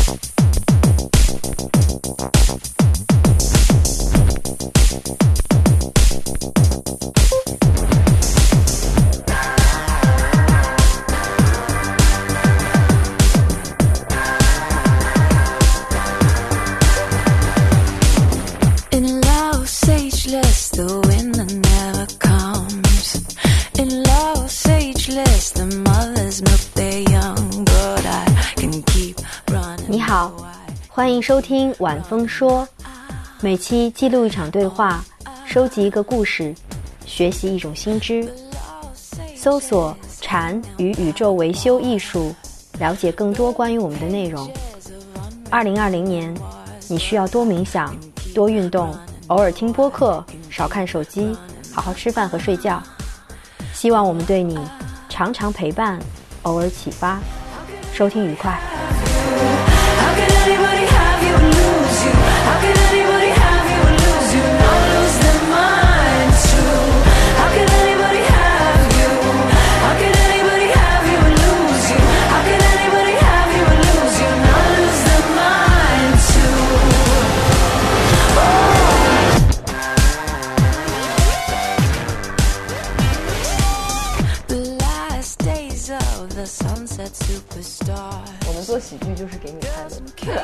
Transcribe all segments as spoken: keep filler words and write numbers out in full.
你好，欢迎收听晚风说，每期记录一场对话，收集一个故事，学习一种新知。搜索禅与宇宙维修艺术，了解更多关于我们的内容。二零二零年，你需要多冥想，多运动，偶尔听播客，少看手机，好好吃饭和睡觉。希望我们对你常常陪伴，偶尔启发。收听愉快。 我们做喜剧就是给你快乐。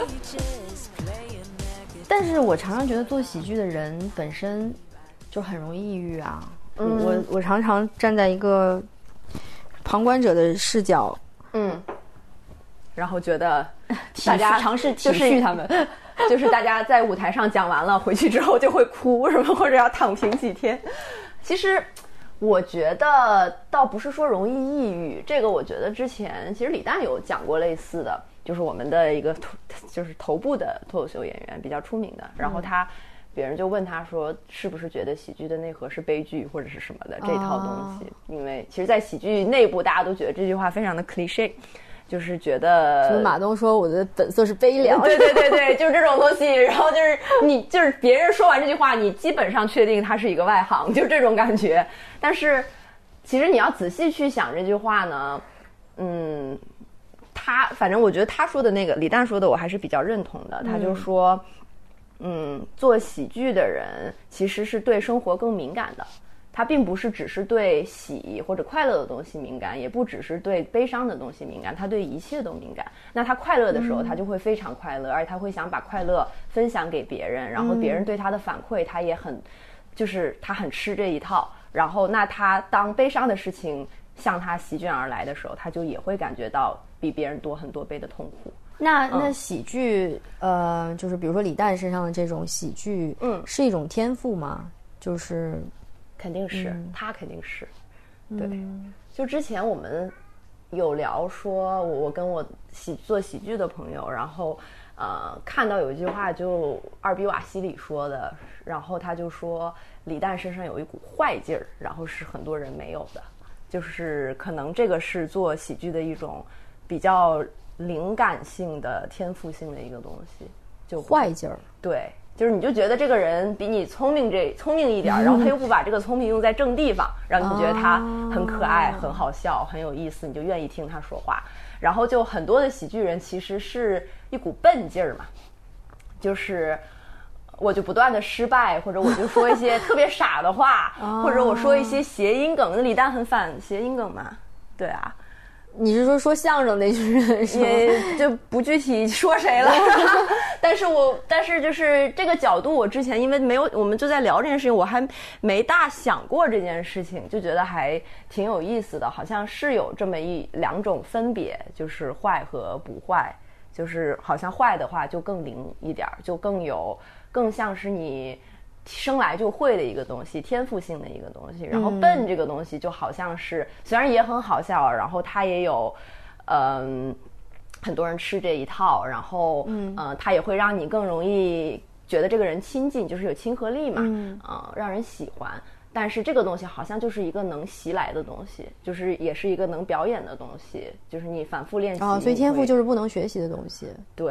但是我常常觉得做喜剧的人本身就很容易抑郁啊。嗯、我我常常站在一个旁观者的视角， 嗯，然后觉得大家尝试体恤他们， 就是、就是大家在舞台上讲完了，回去之后就会哭什么，或者要躺平几天。其实我觉得倒不是说容易抑郁，这个我觉得之前其实李诞有讲过类似的，就是我们的一个就是头部的脱口秀演员比较出名的，然后他别人就问他说是不是觉得喜剧的内核是悲剧或者是什么的这套东西、哦、因为其实在喜剧内部大家都觉得这句话非常的 cliché， 就是觉得什么马东说我的本色是悲凉， 对对对对，就是这种东西。然后就是你就是别人说完这句话，你基本上确定他是一个外行，就是这种感觉。但是其实你要仔细去想这句话呢，嗯，他反正我觉得他说的那个李诞说的我还是比较认同的。他就说，嗯，做喜剧的人其实是对生活更敏感的。他并不是只是对喜或者快乐的东西敏感，也不只是对悲伤的东西敏感，他对一切都敏感。那他快乐的时候他就会非常快乐、嗯、而且他会想把快乐分享给别人，然后别人对他的反馈他也很就是他很吃这一套。然后那他当悲伤的事情向他席卷而来的时候，他就也会感觉到比别人多很多倍的痛苦。 那那喜剧、嗯、呃，就是比如说李诞身上的这种喜剧，嗯，是一种天赋吗？就是肯定是、嗯、他肯定是对、嗯、就之前我们有聊说我我跟我喜做喜剧的朋友，然后呃看到有一句话就二比瓦西里说的，然后他就说李诞身上有一股坏劲儿，然后是很多人没有的，就是可能这个是做喜剧的一种比较灵感性的天赋性的一个东西。就坏劲儿， 对，就是你就觉得这个人比你聪明这聪明一点，然后他又不把这个聪明用在正地方，然后你就觉得他很可爱、很好笑、很有意思，你就愿意听他说话。然后就很多的喜剧人其实是一股笨劲儿嘛，就是我就不断的失败，或者我就说一些特别傻的话或者我说一些谐音梗。李诞很反谐音梗嘛，对啊。 你是说说相声那群人是吗？ 也就不具体说谁了但是我但是就是这个角度，我之前因为没有我们就在聊这件事情，我还没大想过这件事情，就觉得还挺有意思的，好像是有这么一两种分别，就是坏和不坏，就是好像坏的话就更灵一点，就更有更像是你生来就会的一个东西，天赋性的一个东西。然后笨这个东西就好像是、嗯、虽然也很好笑，然后它也有嗯很多人吃这一套，然后嗯、呃、它也会让你更容易觉得这个人亲近，就是有亲和力嘛，嗯、呃、让人喜欢。但是这个东西好像就是一个能袭来的东西，就是也是一个能表演的东西，就是你反复练习、 哦、所以天赋就是不能学习的东西。 对，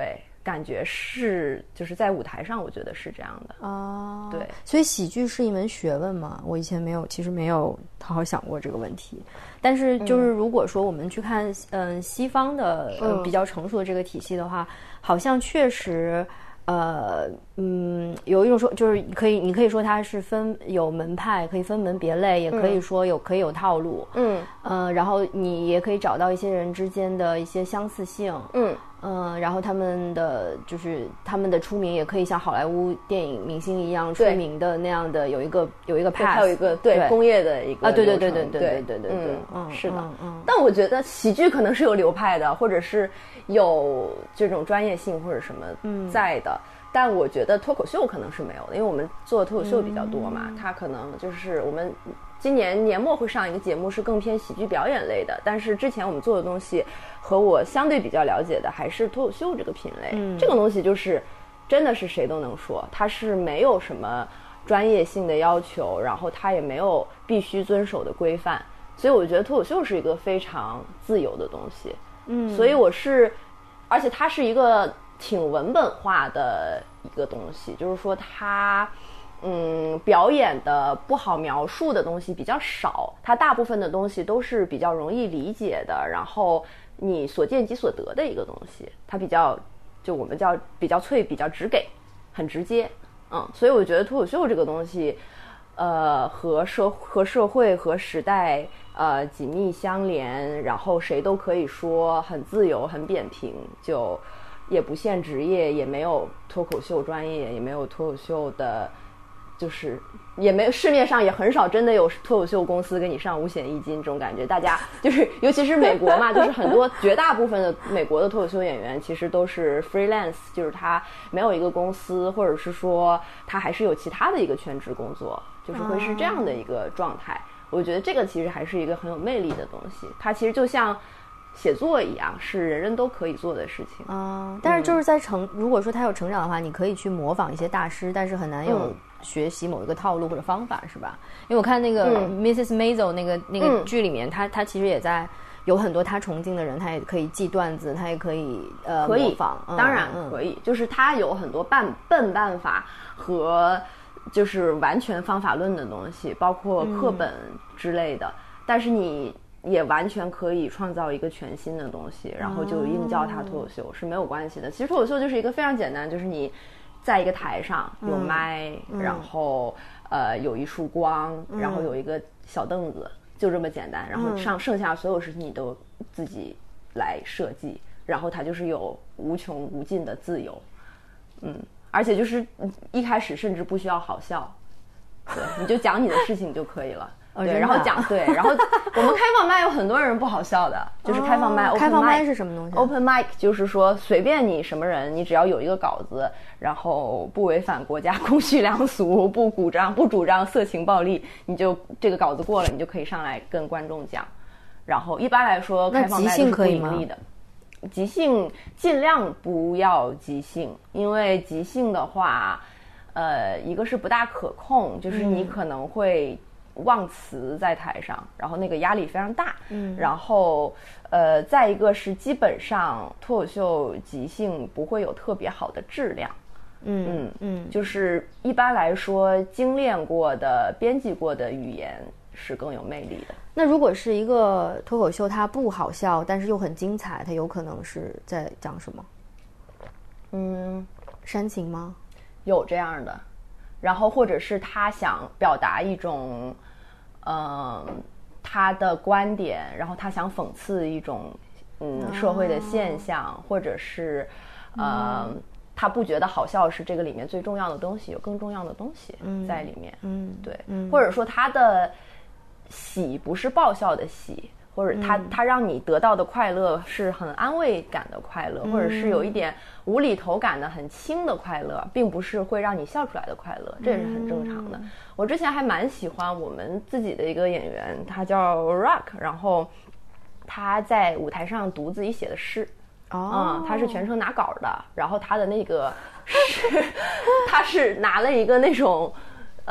感觉是就是在舞台上我觉得是这样的啊。 对， 所以喜剧是一门学问吗？我以前没有，其实没有好好想过这个问题。但是就是如果说我们去看嗯、呃、西方的呃比较成熟的这个体系的话，好像确实呃嗯有一种说就是可以你可以说它是分有门派，可以分门别类，也可以说有、嗯、可以有套路， 嗯呃然后你也可以找到一些人之间的一些相似性， 嗯嗯，然后他们的就是他们的出名也可以像好莱坞电影明星一样出名的那样的有一个有一个 path， 还有一个 对, 对工业的一个啊，对对对对对对对对对对， 嗯，是的， 嗯嗯。 但我觉得喜剧可能是有流派的，或者是有这种专业性或者什么在的。嗯，但我觉得脱口秀可能是没有的，因为我们做脱口秀比较多嘛，嗯、它可能就是我们今年年末会上一个节目是更偏喜剧表演类的，但是之前我们做的东西和我相对比较了解的还是脱口秀这个品类。嗯，这个东西就是真的是谁都能说，它是没有什么专业性的要求，然后它也没有必须遵守的规范，所以我觉得脱口秀是一个非常自由的东西。嗯，所以我是，而且它是一个挺文本化的一个东西，就是说它嗯表演的不好描述的东西比较少，它大部分的东西都是比较容易理解的，然后你所见即所得的一个东西，它比较就我们叫比较脆，比较直给，很直接。嗯，所以我觉得脱口秀这个东西呃和社和社会和时代呃紧密相连，然后谁都可以说，很自由很扁平，就也不限职业，也没有脱口秀专业，也没有脱口秀的就是也没市面上也很少真的有脱口秀公司给你上五险一金这种感觉。大家就是尤其是美国嘛，就是很多绝大部分的美国的脱口秀演员其实都是 freelance， 就是他没有一个公司，或者是说他还是有其他的一个全职工作，就是会是这样的一个状态。我觉得这个其实还是一个很有魅力的东西，它其实就像写作一样，是人人都可以做的事情。 嗯，但是就是在成、嗯、如果说他有成长的话，你可以去模仿一些大师，但是很难有学习某一个套路或者方法，是吧？因为我看那个 missus Maisel 那个那个剧里面，他他其实也在有很多他崇敬的人，他也可以记段子，他也可以呃可以模仿、嗯、 当然可以、嗯、就是他有很多办笨办法和就是完全方法论的东西，包括课本之类的、嗯、但是你也完全可以创造一个全新的东西，然后就硬叫它脱口秀、哦、是没有关系的。其实脱口秀就是一个非常简单，就是你在一个台上有麦、嗯、然后呃有一束光、嗯、然后有一个小凳子，就这么简单，然后上剩下所有事情你都自己来设计，然后它就是有无穷无尽的自由。嗯，而且就是一开始甚至不需要好笑，对，你就讲你的事情就可以了。 哦、 对，然后讲对，然后我们开放麦有很多人不好笑的，就是开放麦、 哦、开放麦是什么东西、啊、 ？Open mic 就是说随便你什么人，你只要有一个稿子，然后不违反国家公序良俗，不主张不主张色情暴力，你就这个稿子过了，你就可以上来跟观众讲。然后一般来说开放麦都是不盈利的。即兴尽量不要即兴，因为即兴的话呃一个是不大可控，就是你可能会忘词在台上、嗯、然后那个压力非常大。嗯，然后呃再一个是基本上脱口秀即兴不会有特别好的质量。嗯嗯嗯，就是一般来说精炼过的编辑过的语言是更有魅力的。 那如果是一个脱口秀它不好笑但是又很精彩，它有可能是在讲什么？嗯，煽情吗？ 有这样的，然后或者是他想表达一种呃他的观点，然后他想讽刺一种嗯社会的现象、哦、或者是呃、嗯、他不觉得好笑是这个里面最重要的东西，有更重要的东西在里面。嗯，对，嗯，或者说他的喜不是爆笑的喜，或者他、嗯、他让你得到的快乐是很安慰感的快乐、嗯、或者是有一点无厘头感的很轻的快乐，并不是会让你笑出来的快乐，这也是很正常的、嗯、我之前还蛮喜欢我们自己的一个演员，他叫 Rock， 然后他在舞台上读自己写的诗。哦、嗯，他是全程拿稿的，然后他的那个是他是拿了一个那种呃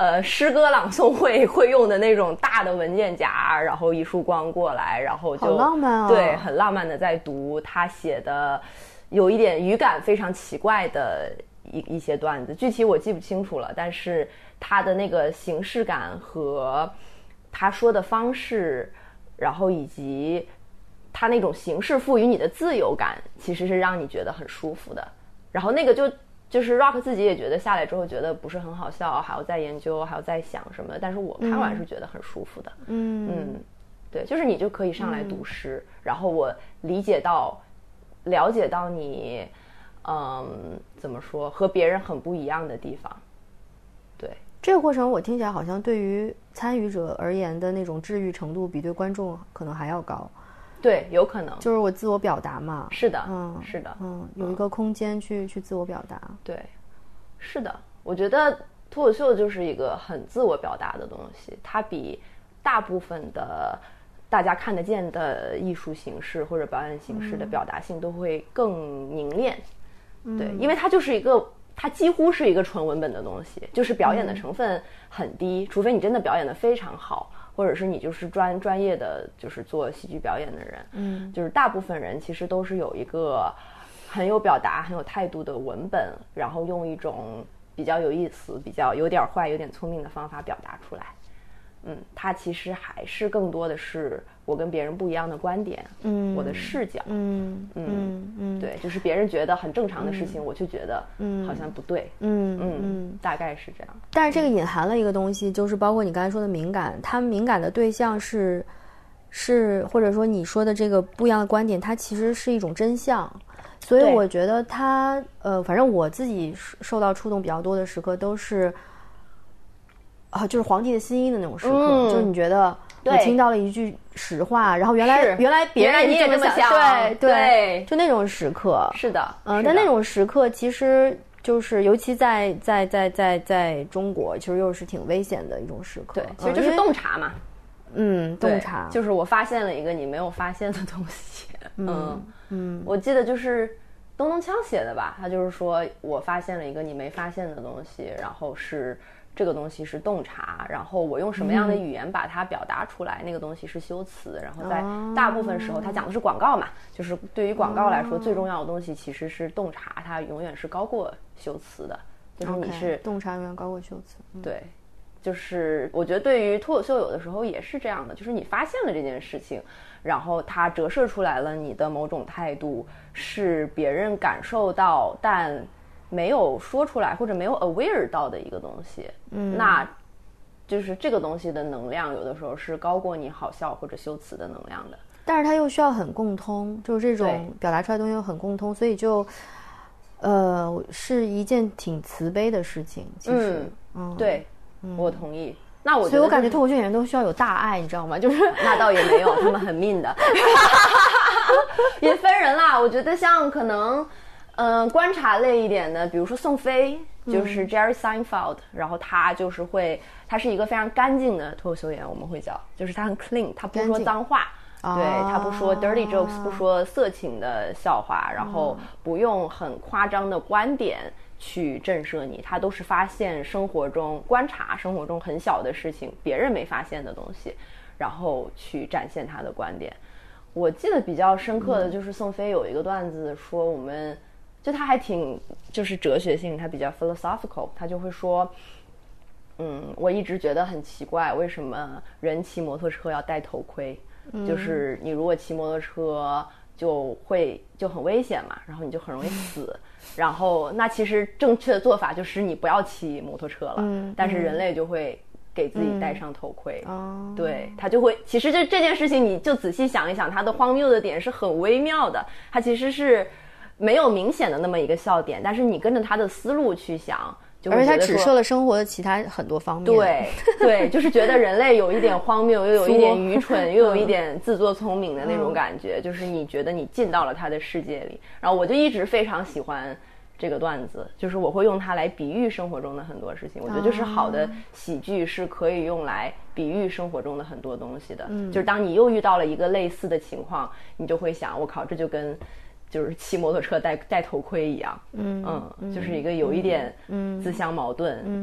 呃诗歌朗诵会会用的那种大的文件夹，然后一束光过来，然后就好浪漫啊， 对，很浪漫的在读他写的有一点语感非常奇怪的一一些段子，具体我记不清楚了，但是他的那个形式感和他说的方式，然后以及他那种形式赋予你的自由感，其实是让你觉得很舒服的。然后那个就就是 Rock 自己也觉得下来之后觉得不是很好笑，还要再研究，还要再想什么的，但是我看完是觉得很舒服的。嗯嗯，对，就是你就可以上来读诗，嗯、然后我理解到了解到你嗯怎么说和别人很不一样的地方。对， 这个过程我听起来好像对于参与者而言的那种治愈程度比对观众可能还要高。 对，有可能就是我自我表达嘛。 是的， 嗯， 是的， 嗯，有一个空间去、嗯、去自我表达。 对，是的，我觉得脱口秀就是一个很自我表达的东西，它比大部分的大家看得见的艺术形式或者表演形式的表达性都会更凝练。嗯、对，因为它就是一个，它几乎是一个纯文本的东西，就是表演的成分很低，嗯、除非你真的表演得非常好。或者是你就是专专业的就是做喜剧表演的人，嗯，就是大部分人其实都是有一个很有表达很有态度的文本，然后用一种比较有意思比较有点坏有点聪明的方法表达出来。嗯，它其实还是更多的是我跟别人不一样的观点，嗯，我的视角，嗯嗯嗯，对，就是别人觉得很正常的事情，嗯、我就觉得嗯好像不对，嗯嗯嗯，大概是这样。 但是这个隐含了一个东西，就是包括你刚才说的敏感，它敏感的对象是是或者说你说的这个不一样的观点，它其实是一种真相。所以我觉得它呃，反正我自己受到触动比较多的时刻都是。啊，就是皇帝的新衣的那种时刻，嗯、就是你觉得我听到了一句实话，然后原来原来别人也这么想， 对对, 对， 就那种时刻， 是的， 嗯、呃，但那种时刻其实就是，尤其在在在在在中国，其实又是挺危险的一种时刻。 对，其实就是洞察嘛， 嗯，洞察就是我发现了一个你没有发现的东西，嗯嗯，我记得就是东东锵写的吧，他就是说我发现了一个你没发现的东西，然后是。这个东西是洞察，然后我用什么样的语言把它表达出来，嗯、那个东西是修辞，然后在大部分时候，他讲的是广告嘛，就是对于广告来说，最重要的东西其实是洞察，它永远是高过修辞的，就是你是、 okay, 洞察永远高过修辞， 嗯、对，就是我觉得对于脱口秀有的时候也是这样的，就是你发现了这件事情，然后它折射出来了你的某种态度，是别人感受到但没有说出来或者没有 aware 到的一个东西，嗯，那就是这个东西的能量有的时候是高过你好笑或者修辞的能量的， 但是它又需要很共通，就是这种表达出来的东西又很共通，所以就呃是一件挺慈悲的事情，其实嗯, 嗯对、嗯、我同意。那我觉得、就是、 所以我感觉脱口秀演员都需要有大爱，你知道吗？就是那倒也没有，他们很命的也分人啦，我觉得像可能嗯、呃，观察类一点的，比如说宋飞，就是 Jerry Seinfeld，、嗯、然后他就是会，他是一个非常干净的脱口秀演员，我们会叫，就是他很 clean， 他不说脏话，对，他不说 dirty jokes，、啊、不说色情的笑话，然后不用很夸张的观点去震慑你，他都是发现生活中观察生活中很小的事情，别人没发现的东西，然后去展现他的观点。我记得比较深刻的就是宋飞有一个段子说我们。就他还挺就是哲学性，他比较 philosophical， 他就会说嗯，我一直觉得很奇怪，为什么人骑摩托车要戴头盔、嗯、就是你如果骑摩托车就会就很危险嘛，然后你就很容易死、嗯、然后那其实正确的做法就是你不要骑摩托车了、嗯、但是人类就会给自己戴上头盔、嗯、对，他就会其实这这件事情你就仔细想一想，它的荒谬的点是很微妙的，它其实是没有明显的那么一个笑点，但是你跟着他的思路去想，就会觉得说， 而且他指涉了生活的其他很多方面。 对对，就是觉得人类有一点荒谬，又有一点愚蠢，又有一点自作聪明的那种感觉，嗯、就是你觉得你进到了他的世界里。然后我就一直非常喜欢这个段子，就是我会用它来比喻生活中的很多事情。我觉得就是好的喜剧是可以用来比喻生活中的很多东西的。嗯，就是当你又遇到了一个类似的情况，你就会想，我靠，这就跟就是骑摩托车戴戴头盔一样，嗯嗯，就是一个有一点自相矛盾，嗯，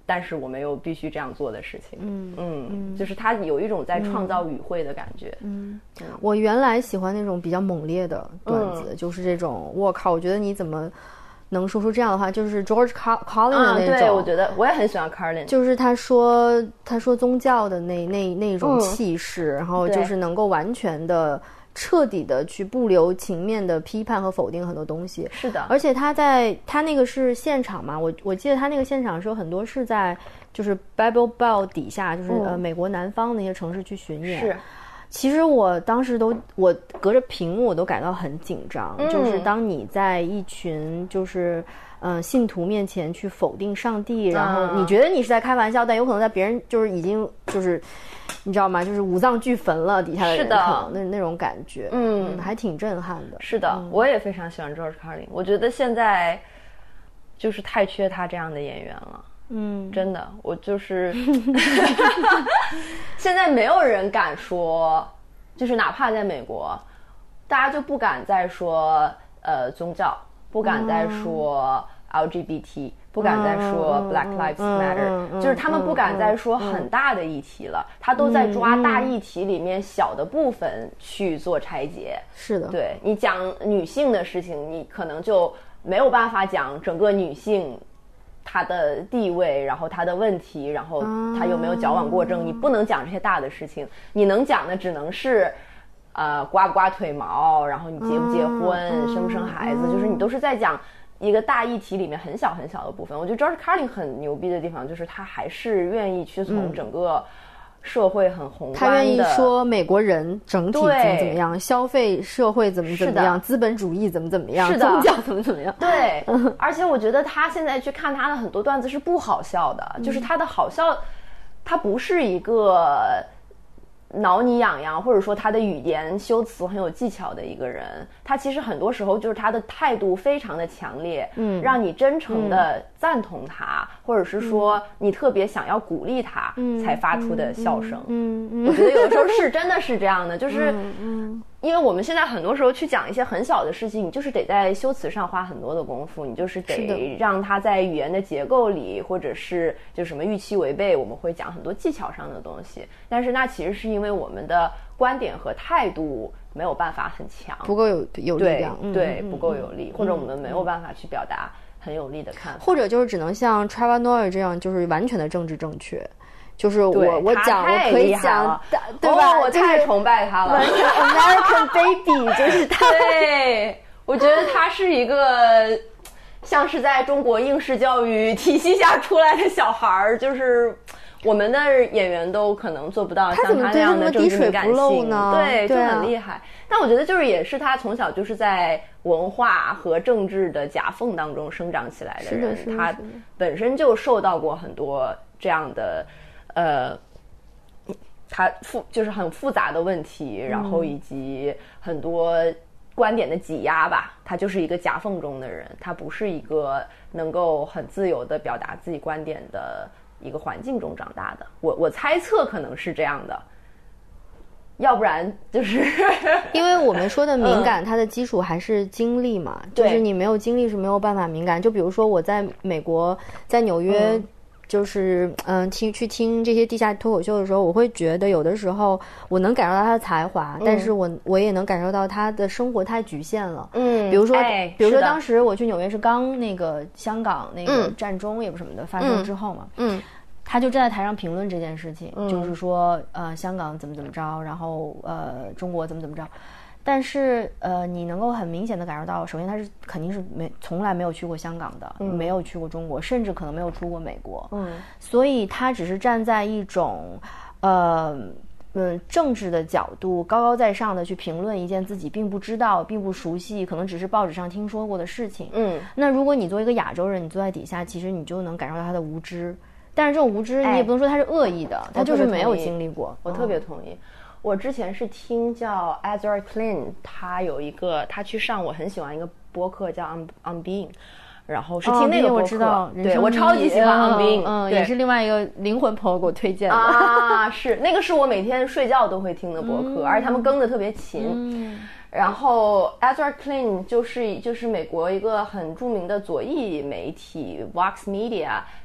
但是我们又必须这样做的事情。嗯嗯，就是他有一种在创造语汇的感觉。 嗯，嗯我原来喜欢那种比较猛烈的段子，嗯、就是这种我靠，我觉得你怎么能说出这样的话，就是 George Carlin 的那种、 啊、对，我觉得我也很喜欢 Carlin， 就是他说他说宗教的那那那种气势、嗯、然后就是能够完全的彻底的去不留情面的批判和否定很多东西。 是的， 而且他在他那个是现场嘛，我我记得他那个现场的时候很多是在就是 Bible Belt 底下，就是、嗯、呃美国南方的一些城市去巡演。 是， 其实我当时都我隔着屏幕我都感到很紧张、嗯、就是当你在一群就是嗯、呃、信徒面前去否定上帝，然后你觉得你是在开玩笑，但有可能在别人就是已经就是你知道吗，就是五脏俱焚了底下的人， 是的， 那那种感觉嗯, 嗯还挺震撼的。 是的、嗯、我也非常喜欢 George Carlin， 我觉得现在就是太缺他这样的演员了。嗯，真的，我就是现在没有人敢说，就是哪怕在美国大家就不敢再说呃宗教，不敢再说 L G B T、嗯、不敢再说 Black Lives Matter、嗯嗯、就是他们不敢再说很大的议题了、嗯、他都在抓大议题里面小的部分去做拆解。 是的， 对，你讲女性的事情，你可能就没有办法讲整个女性她的地位，然后她的问题，然后她有没有矫枉过正、嗯、你不能讲这些大的事情，你能讲的只能是呃刮不刮腿毛，然后你结不结婚、嗯、生不生孩子、嗯、就是你都是在讲一个大议题里面很小很小的部分。我觉得 George Carlin 很牛逼的地方就是他还是愿意去从整个社会很宏观的、嗯、 他愿意说美国人整体怎么怎么样，消费社会怎么怎么样，资本主义怎么怎么样， 是的， 宗教怎么怎么样。 对而且我觉得他现在去看他的很多段子是不好笑的、嗯、就是他的好笑他不是一个挠你痒痒，或者说他的语言修辞很有技巧的一个人，他其实很多时候就是他的态度非常的强烈，嗯，让你真诚的赞同他、嗯、或者是说你特别想要鼓励他、嗯、才发出的笑声。嗯 嗯, 嗯我觉得有的时候是真的是这样的，就是嗯嗯因为我们现在很多时候去讲一些很小的事情，你就是得在修辞上花很多的功夫，你就是得让它在语言的结构里，或者是就什么预期违背，我们会讲很多技巧上的东西，但是那其实是因为我们的观点和态度没有办法很强， 不够有有力量， 对、嗯、对、嗯、不够有力、嗯、或者我们没有办法去表达很有力的看法， 或者就是只能像 Trevor Noah 这样就是完全的政治正确，就是我我讲我可以讲，对吧、 哦？我太崇拜他了 ，American Baby 就是他。 对，我觉得他是一个像是在中国应试教育体系下出来的小孩，就是我们的演员都可能做不到像他那样的政治敏感性，对，就很厉害。但我觉得就是也是他从小就是在文化和政治的夹缝当中生长起来的人， 是的是的他本身就受到过很多这样的。呃，他复就是很复杂的问题，然后以及很多观点的挤压吧，他就是一个夹缝中的人，他不是一个能够很自由的表达自己观点的一个环境中长大的。我我猜测可能是这样的，要不然就是因为我们说的敏感、嗯、它的基础还是经历嘛，就是你没有经历是没有办法敏感。就比如说我在美国在纽约、嗯就是嗯，听去听这些地下脱口秀的时候，我会觉得有的时候我能感受到他的才华，嗯、但是我我也能感受到他的生活太局限了。嗯，比如说， 哎、 比如说当时我去纽约是刚那个香港那个战中也不什么的发生之后嘛，嗯，他就站在台上评论这件事情，嗯、就是说呃香港怎么怎么着，然后呃中国怎么怎么着。但是呃，你能够很明显的感受到，首先他是肯定是没从来没有去过香港的、嗯，没有去过中国，甚至可能没有出过美国，嗯，所以他只是站在一种呃嗯政治的角度，高高在上的去评论一件自己并不知道、并不熟悉，可能只是报纸上听说过的事情，嗯，那如果你作为一个亚洲人，你坐在底下，其实你就能感受到他的无知，但是这种无知你也不能说他是恶意的，他就是没有经历过， 我特别同意。我之前是听叫 Ezra Klein， 他有一个他去上我很喜欢一个播客叫 On On Being， 然后是听那个播客，哦、我知道，对我超级喜欢 On Being， 嗯，也是另外一个灵魂朋友给我推荐的啊，是那个是我每天睡觉都会听的播客，嗯、而且他们更的特别勤。嗯然后 Ezra Klein 就是就是美国一个很著名的左翼媒体 Vox Media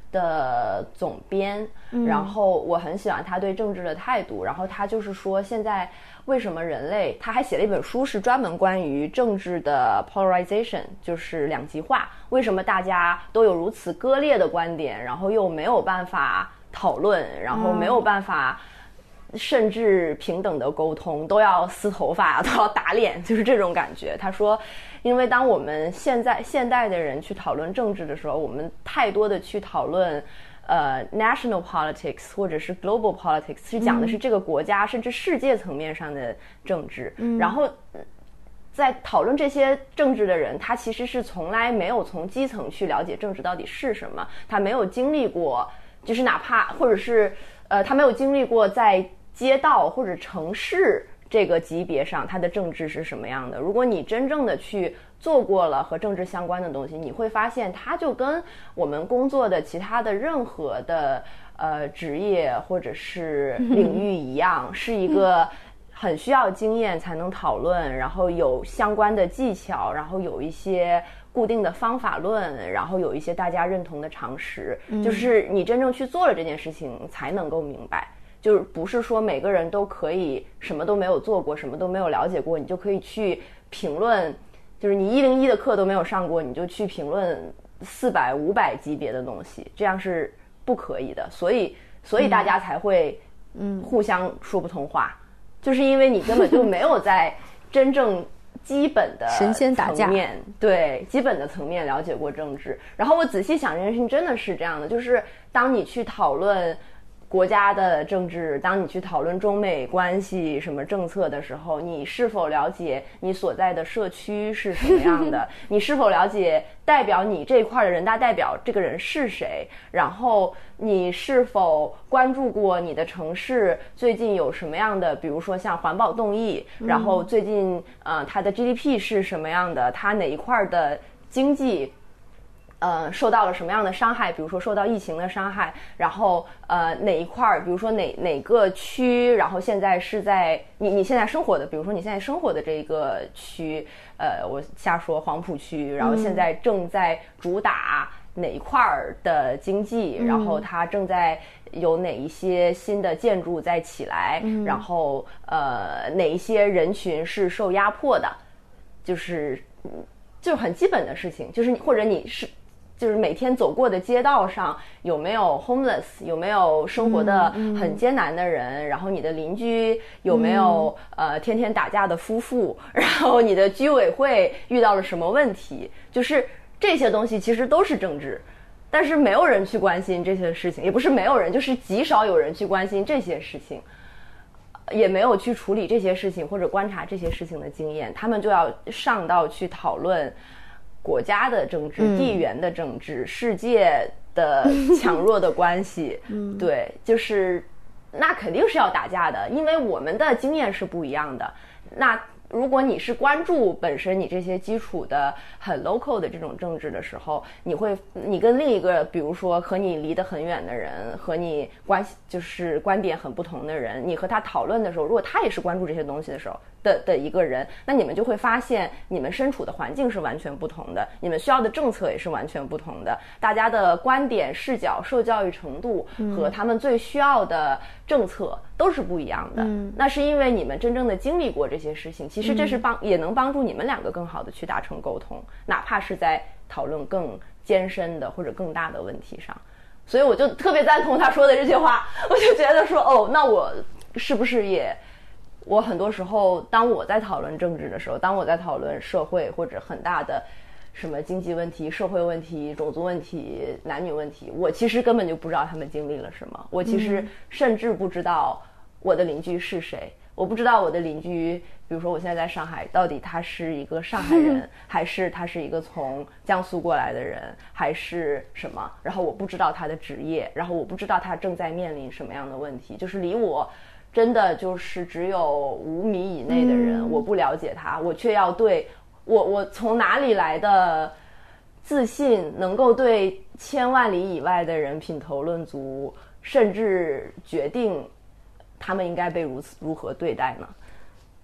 的总编， 嗯、 然后我很喜欢他对政治的态度，然后他就是说现在为什么人类，他还写了一本书是专门关于政治的 polarization， 就是两极化，为什么大家都有如此割裂的观点，然后又没有办法讨论，然后没有办法甚至平等的沟通，都要撕头发，都要打脸，就是这种感觉。他说因为当我们现在现代的人去讨论政治的时候，我们太多的去讨论呃 national politics 或者是 global politics， 是讲的是这个国家、嗯、甚至世界层面上的政治、嗯、然后在讨论这些政治的人，他其实是从来没有从基层去了解政治到底是什么，他没有经历过，就是哪怕或者是呃他没有经历过在街道或者城市这个级别上它的政治是什么样的。如果你真正的去做过了和政治相关的东西，你会发现它就跟我们工作的其他的任何的呃职业或者是领域一样，是一个很需要经验才能讨论，然后有相关的技巧，然后有一些固定的方法论，然后有一些大家认同的常识，就是你真正去做了这件事情才能够明白。就是不是说每个人都可以什么都没有做过，什么都没有了解过，你就可以去评论，就是你一零一的课都没有上过，你就去评论四百五百级别的东西，这样是不可以的。所以所以大家才会嗯互相说不通话、嗯、就是因为你根本就没有在真正基本的神仙打架， 对基本的层面了解过政治。然后我仔细想这件事情真的是这样的，就是当你去讨论国家的政治，当你去讨论中美关系什么政策的时候，你是否了解你所在的社区是什么样的你是否了解代表你这一块的人大代表这个人是谁，然后你是否关注过你的城市最近有什么样的，比如说像环保动议，然后最近呃它的 G D P 是什么样的，它哪一块的经济呃，受到了什么样的伤害，比如说受到疫情的伤害，然后呃哪一块，比如说哪哪个区，然后现在是在你你现在生活的，比如说你现在生活的这个区，呃我瞎说黄浦区，然后现在正在主打哪一块的经济、嗯、然后它正在有哪一些新的建筑在起来、嗯、然后呃哪一些人群是受压迫的，就是就是很基本的事情，就是你或者你是就是每天走过的街道上有没有 homeless， 有没有生活的很艰难的人、嗯嗯、然后你的邻居有没有、嗯、呃天天打架的夫妇，然后你的居委会遇到了什么问题，就是这些东西其实都是政治，但是没有人去关心这些事情，也不是没有人，就是极少有人去关心这些事情，也没有去处理这些事情或者观察这些事情的经验，他们就要上到去讨论国家的政治、地缘的政治、嗯、世界的强弱的关系、嗯、对，就是那肯定是要打架的，因为我们的经验是不一样的。那如果你是关注本身你这些基础的很 local 的这种政治的时候，你会你跟另一个比如说和你离得很远的人，和你关系就是观点很不同的人，你和他讨论的时候，如果他也是关注这些东西的时候的的一个人，那你们就会发现你们身处的环境是完全不同的，你们需要的政策也是完全不同的，大家的观点视角受教育程度和他们最需要的政策都是不一样的、嗯、那是因为你们真正的经历过这些事情，其实这是帮、嗯、也能帮助你们两个更好的去达成沟通，哪怕是在讨论更艰深的或者更大的问题上。所以我就特别赞同他说的这句话，我就觉得说哦，那我是不是也我很多时候当我在讨论政治的时候，当我在讨论社会或者很大的什么经济问题、社会问题、种族问题、男女问题，我其实根本就不知道他们经历了什么，我其实甚至不知道我的邻居是谁，我不知道我的邻居比如说我现在在上海，到底他是一个上海人还是他是一个从江苏过来的人还是什么，然后我不知道他的职业，然后我不知道他正在面临什么样的问题，就是离我真的就是只有五米以内的人、嗯、我不了解他，我却要对我我从哪里来的自信能够对千万里以外的人品头论足，甚至决定他们应该被如此如何对待呢？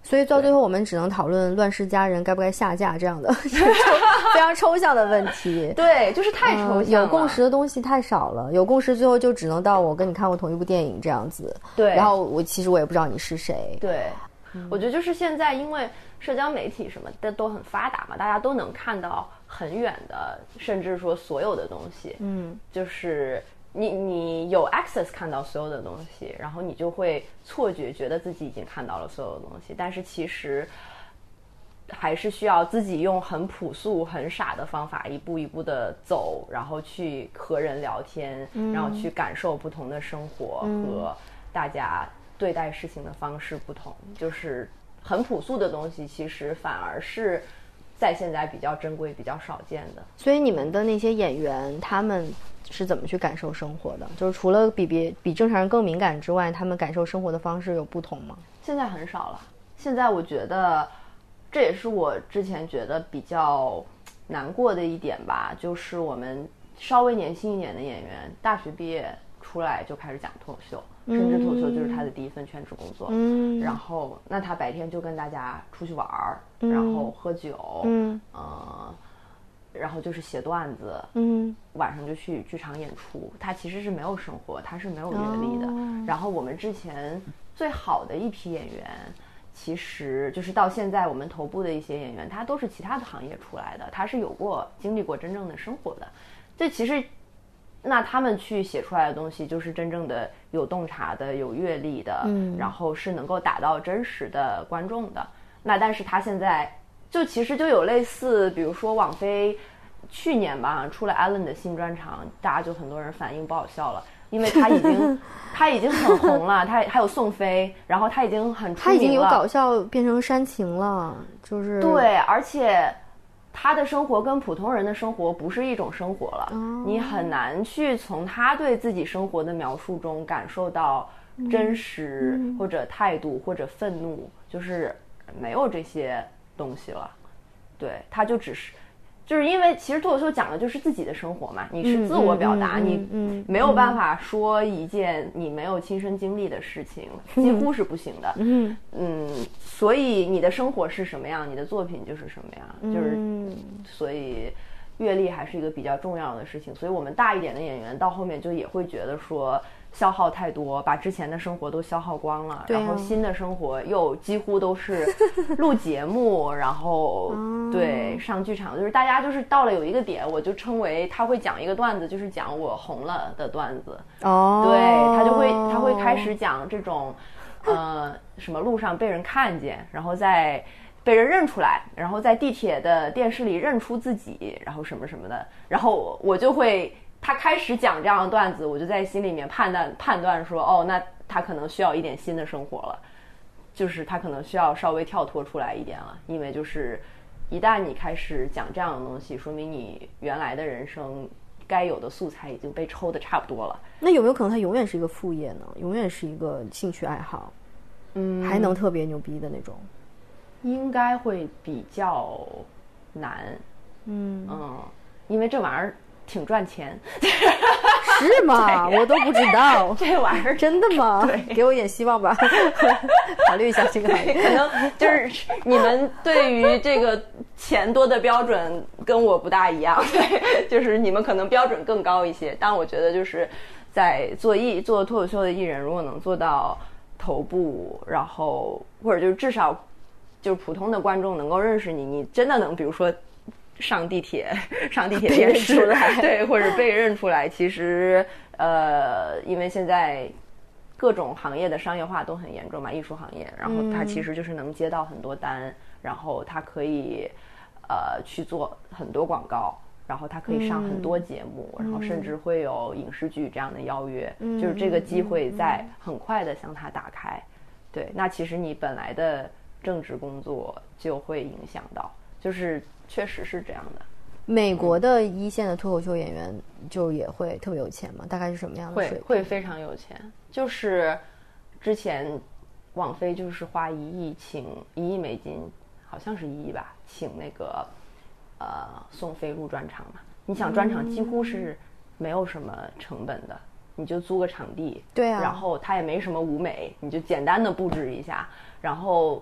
所以到最后我们只能讨论《乱世佳人》该不该下架这样的非常抽象的问题。 对，就是太抽象了、嗯、 有共识的东西太少了，有共识最后就只能到我跟你看过同一部电影这样子。 对， 然后我其实我也不知道你是谁。 对、嗯、我觉得就是现在因为社交媒体什么的都很发达嘛，大家都能看到很远的，甚至说所有的东西。嗯，就是你你有 access 看到所有的东西，然后你就会错觉觉得自己已经看到了所有的东西，但是其实还是需要自己用很朴素很傻的方法一步一步的走，然后去和人聊天、嗯、然后去感受不同的生活、嗯、和大家对待事情的方式不同，就是很朴素的东西其实反而是在现在比较珍贵比较少见的。 所以你们的那些演员他们是怎么去感受生活的？就是除了比别比正常人更敏感之外，他们感受生活的方式有不同吗？ 现在很少了。现在我觉得这也是我之前觉得比较难过的一点吧，就是我们稍微年轻一点的演员大学毕业出来就开始讲脱口秀、嗯、甚至脱口秀就是他的第一份全职工作。嗯，然后那他白天就跟大家出去玩、嗯、然后喝酒，嗯呃然后就是写段子，嗯，晚上就去剧场演出。他其实是没有生活，他是没有阅历的、哦、然后我们之前最好的一批演员其实就是到现在我们头部的一些演员他都是其他的行业出来的，他是有过经历过真正的生活的。这其实那他们去写出来的东西就是真正的有洞察的有阅历的、嗯、然后是能够打到真实的观众的。那但是他现在就其实就有类似比如说网飞去年吧出了 Allen 的新专场，大家就很多人反应不好笑了，因为他已经他已经很红了，他还有宋飞，然后他已经很出名了， 他已经有搞笑变成煽情了，就是对，而且他的生活跟普通人的生活不是一种生活了、哦、你很难去从他对自己生活的描述中感受到真实、嗯、或者态度或者愤怒，就是没有这些东西了。对，他就只是就是因为其实脱口秀讲的就是自己的生活嘛，你是自我表达、嗯嗯、你没有办法说一件你没有亲身经历的事情、嗯、几乎是不行的。嗯嗯，所以你的生活是什么样，你的作品就是什么样，就是、嗯、所以阅历还是一个比较重要的事情。所以我们大一点的演员到后面就也会觉得说消耗太多，把之前的生活都消耗光了、啊、然后新的生活又几乎都是录节目然后对上剧场，就是大家就是到了有一个点，我就称为他会讲一个段子，就是讲我红了的段子。哦，对，他就会他会开始讲这种呃什么路上被人看见，然后在被人认出来，然后在地铁的电视里认出自己，然后什么什么的，然后我就会他开始讲这样的段子，我就在心里面判断判断说，哦，那他可能需要一点新的生活了，就是他可能需要稍微跳脱出来一点了，因为就是一旦你开始讲这样的东西，说明你原来的人生该有的素材已经被抽的差不多了。 那有没有可能他永远是一个副业呢？永远是一个兴趣爱好，嗯，还能特别牛逼的那种？ 应该会比较难，嗯嗯，因为这玩意儿挺赚钱。 是吗？我都不知道这玩意儿真的吗？ 对， 给我一点希望吧。考虑一下这个行业。 可能就是你们对于这个钱多的标准跟我不大一样，对，就是你们可能标准更高一些，但我觉得就是在做艺做脱口秀的艺人，如果能做到头部，然后或者就是至少就是普通的观众能够认识你，你真的能比如说上地铁上地铁电视对，或者被认出来。其实呃因为现在各种行业的商业化都很严重嘛，艺术行业，然后他其实就是能接到很多单、嗯、然后他可以呃去做很多广告，然后他可以上很多节目、嗯、然后甚至会有影视剧这样的邀约、嗯、就是这个机会在很快的向他打开、嗯、对，那其实你本来的正职工作就会影响到，就是确实是这样的。 美国的一线的脱口秀演员就也会特别有钱吗？大概是什么样的水平？ 会会非常有钱，就是之前网飞就是花一亿请一亿美金，好像是一亿吧，请那个呃宋飞录专场嘛。你想专场几乎是没有什么成本的，你就租个场地， 对啊， 然后它也没什么舞美，你就简单的布置一下，然后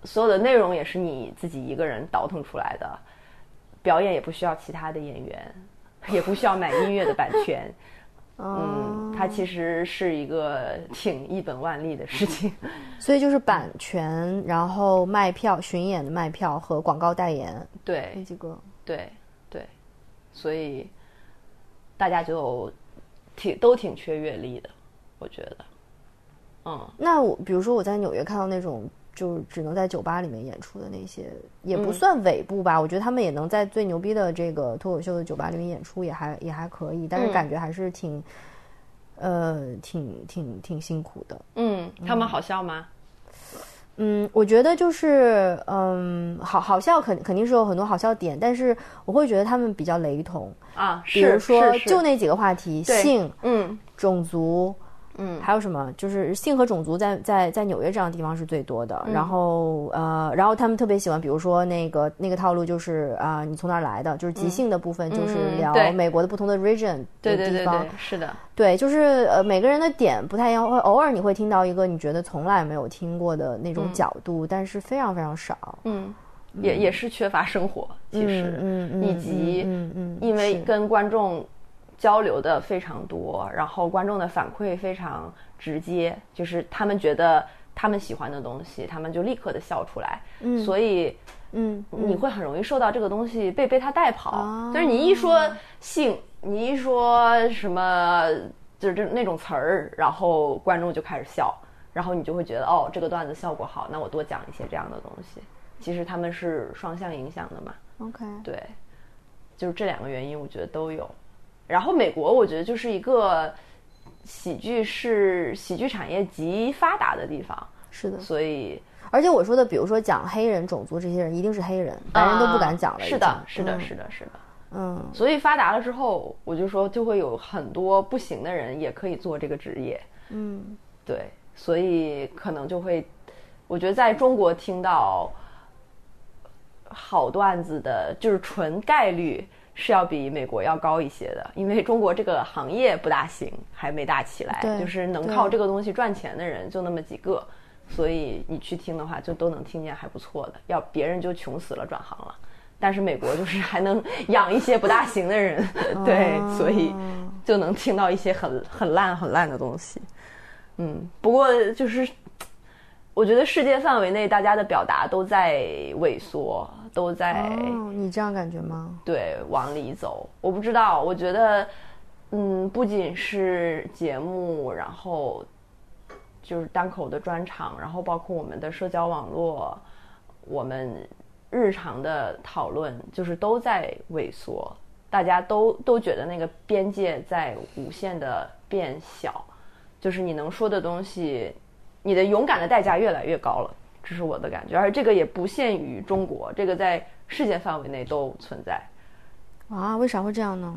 所有的内容也是你自己一个人倒腾出来的，表演也不需要其他的演员，也不需要买音乐的版权。嗯，它其实是一个挺一本万利的事情。 所以就是版权，然后卖票、巡演的卖票和广告代言， 对， 这几个， 对对，所以大家就挺都挺缺阅历的，我觉得。嗯， 那我比如说我在纽约看到那种就只能在酒吧里面演出的那些，也不算尾部吧、嗯、我觉得他们也能在最牛逼的这个脱口秀的酒吧里面演出，也还也还可以，但是感觉还是挺、嗯、呃挺挺挺辛苦的。 嗯，他们好笑吗？ 嗯，我觉得就是嗯，好好笑肯肯定是有很多好笑点，但是我会觉得他们比较雷同啊， 比如说就那几个话题，性、 嗯， 种族。 嗯， 还有什么？就是性和种族在在在纽约这样的地方是最多的。嗯、然后呃，然后他们特别喜欢，比如说那个那个套路就是啊、呃，你从哪儿来的？就是即兴的部分，就是聊美国的不同的 region 的地方。 对对对对，是的， 对，就是呃每个人的点不太一样，会偶尔你会听到一个你觉得从来没有听过的那种角度，嗯、但是非常非常少。 嗯，也也是缺乏生活，其实， 嗯嗯， 以及嗯嗯， 因为跟观众交流的非常多，然后观众的反馈非常直接，就是他们觉得他们喜欢的东西，他们就立刻的笑出来。嗯，所以， 嗯， 你会很容易受到这个东西被被他带跑。哦、就是你一说性，你一说什么，就是这那种词儿，然后观众就开始笑，然后你就会觉得哦，这个段子效果好，那我多讲一些这样的东西。其实他们是双向影响的嘛。 OK， 对，就是这两个原因，我觉得都有。然后美国我觉得就是一个喜剧是喜剧产业极发达的地方， 是的， 所以而且我说的比如说讲黑人种族这些人一定是黑人，白人都不敢讲了、 啊、是的是的、嗯、是的是的嗯， 所以发达了之后我就说就会有很多不行的人也可以做这个职业。 嗯， 对，所以可能就会我觉得在中国听到好段子的就是纯概率是要比美国要高一些的，因为中国这个行业不大行，还没大起来，就是能靠这个东西赚钱的人就那么几个，所以你去听的话就都能听见还不错的，要别人就穷死了转行了。但是美国就是还能养一些不大行的人对，所以就能听到一些很很烂很烂的东西。嗯，不过就是我觉得世界范围内大家的表达都在萎缩，都在、 哦、你这样感觉吗？ 对，往里走。我不知道，我觉得嗯，不仅是节目，然后就是单口的专场，然后包括我们的社交网络，我们日常的讨论就是都在萎缩，大家都都觉得那个边界在无限的变小，就是你能说的东西你的勇敢的代价越来越高了，这是我的感觉。而这个也不限于中国，这个在世界范围内都存在。 啊，为啥会这样呢？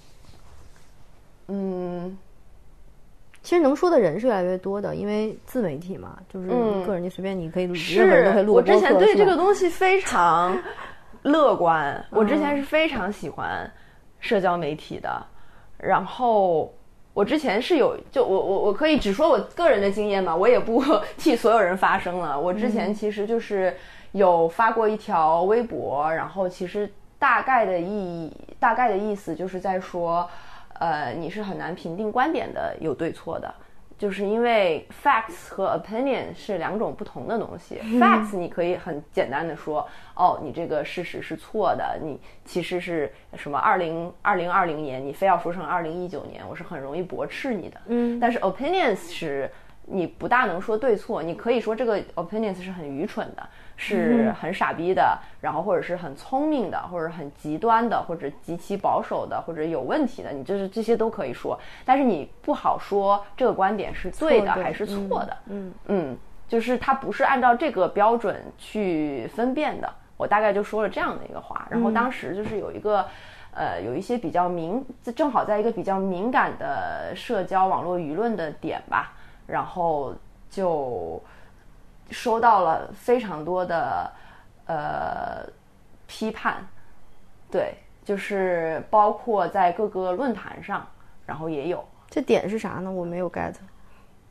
嗯， 其实能说的人是越来越多的，因为自媒体嘛，就是个人你随便你可以录、嗯、 任何人都可以录播客。 我之前对这个东西非常乐观我之前是非常喜欢社交媒体的、嗯、然后我之前是有就我我我可以只说我个人的经验嘛，我也不替所有人发声了。我之前其实就是有发过一条微博，然后其实大概的意义大概的意思就是在说呃，你是很难评定观点的有对错的，就是因为 facts 和 opinion 是两种不同的东西、嗯、facts 你可以很简单的说哦，你这个事实是错的，你其实是什么二零二零二零年你非要说成二零一九年，我是很容易驳斥你的。嗯，但是 opinions 是你不大能说对错，你可以说这个 opinions 是很愚蠢的，是很傻逼的、嗯、然后或者是很聪明的，或者很极端的，或者极其保守的，或者有问题的，你就是这些都可以说，但是你不好说这个观点是对的还是错的。嗯 嗯, 嗯，就是它不是按照这个标准去分辨的。我大概就说了这样的一个话，然后当时就是有一个、嗯、呃，有一些比较敏正好在一个比较敏感的社交网络舆论的点吧，然后就收到了非常多的呃批判。对，就是包括在各个论坛上，然后也有。 这点是啥呢？我没有 get。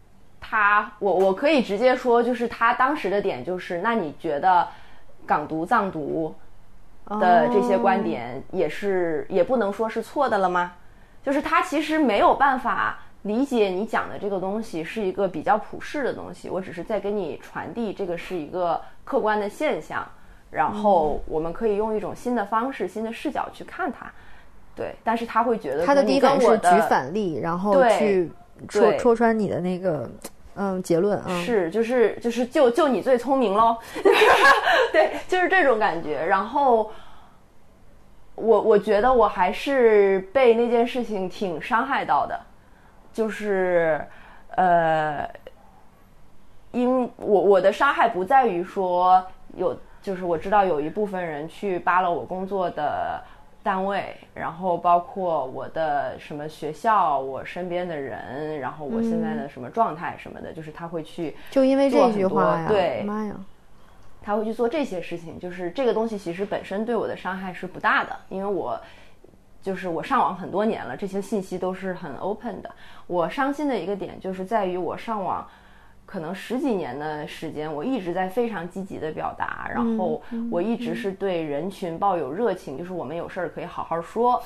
他我我可以直接说，就是他当时的点就是，那你觉得港独藏独的这些观点也是、oh. 也不能说是错的了吗？就是他其实没有办法理解你讲的这个东西是一个比较普世的东西，我只是在给你传递这个是一个客观的现象，然后我们可以用一种新的方式、新的视角去看它。对，但是他会觉得他的第一点是举反例，然后去戳戳穿你的那个嗯结论啊， 是就是就是就就你最聪明咯对，就是这种感觉。然后我我觉得我还是被那件事情挺伤害到的，就是呃因我我的伤害不在于说有就是我知道有一部分人去扒了我工作的单位，然后包括我的什么学校，我身边的人，然后我现在的什么状态什么的、嗯、就是他会去就因为这句话呀， 对， 妈呀， 他会去做这些事情。就是这个东西其实本身对我的伤害是不大的，因为我就是我上网很多年了，这些信息都是很 open 的。我伤心的一个点就是在于我上网可能十几年的时间，我一直在非常积极的表达，然后我一直是对人群抱有热情，就是我们有事儿可以好好说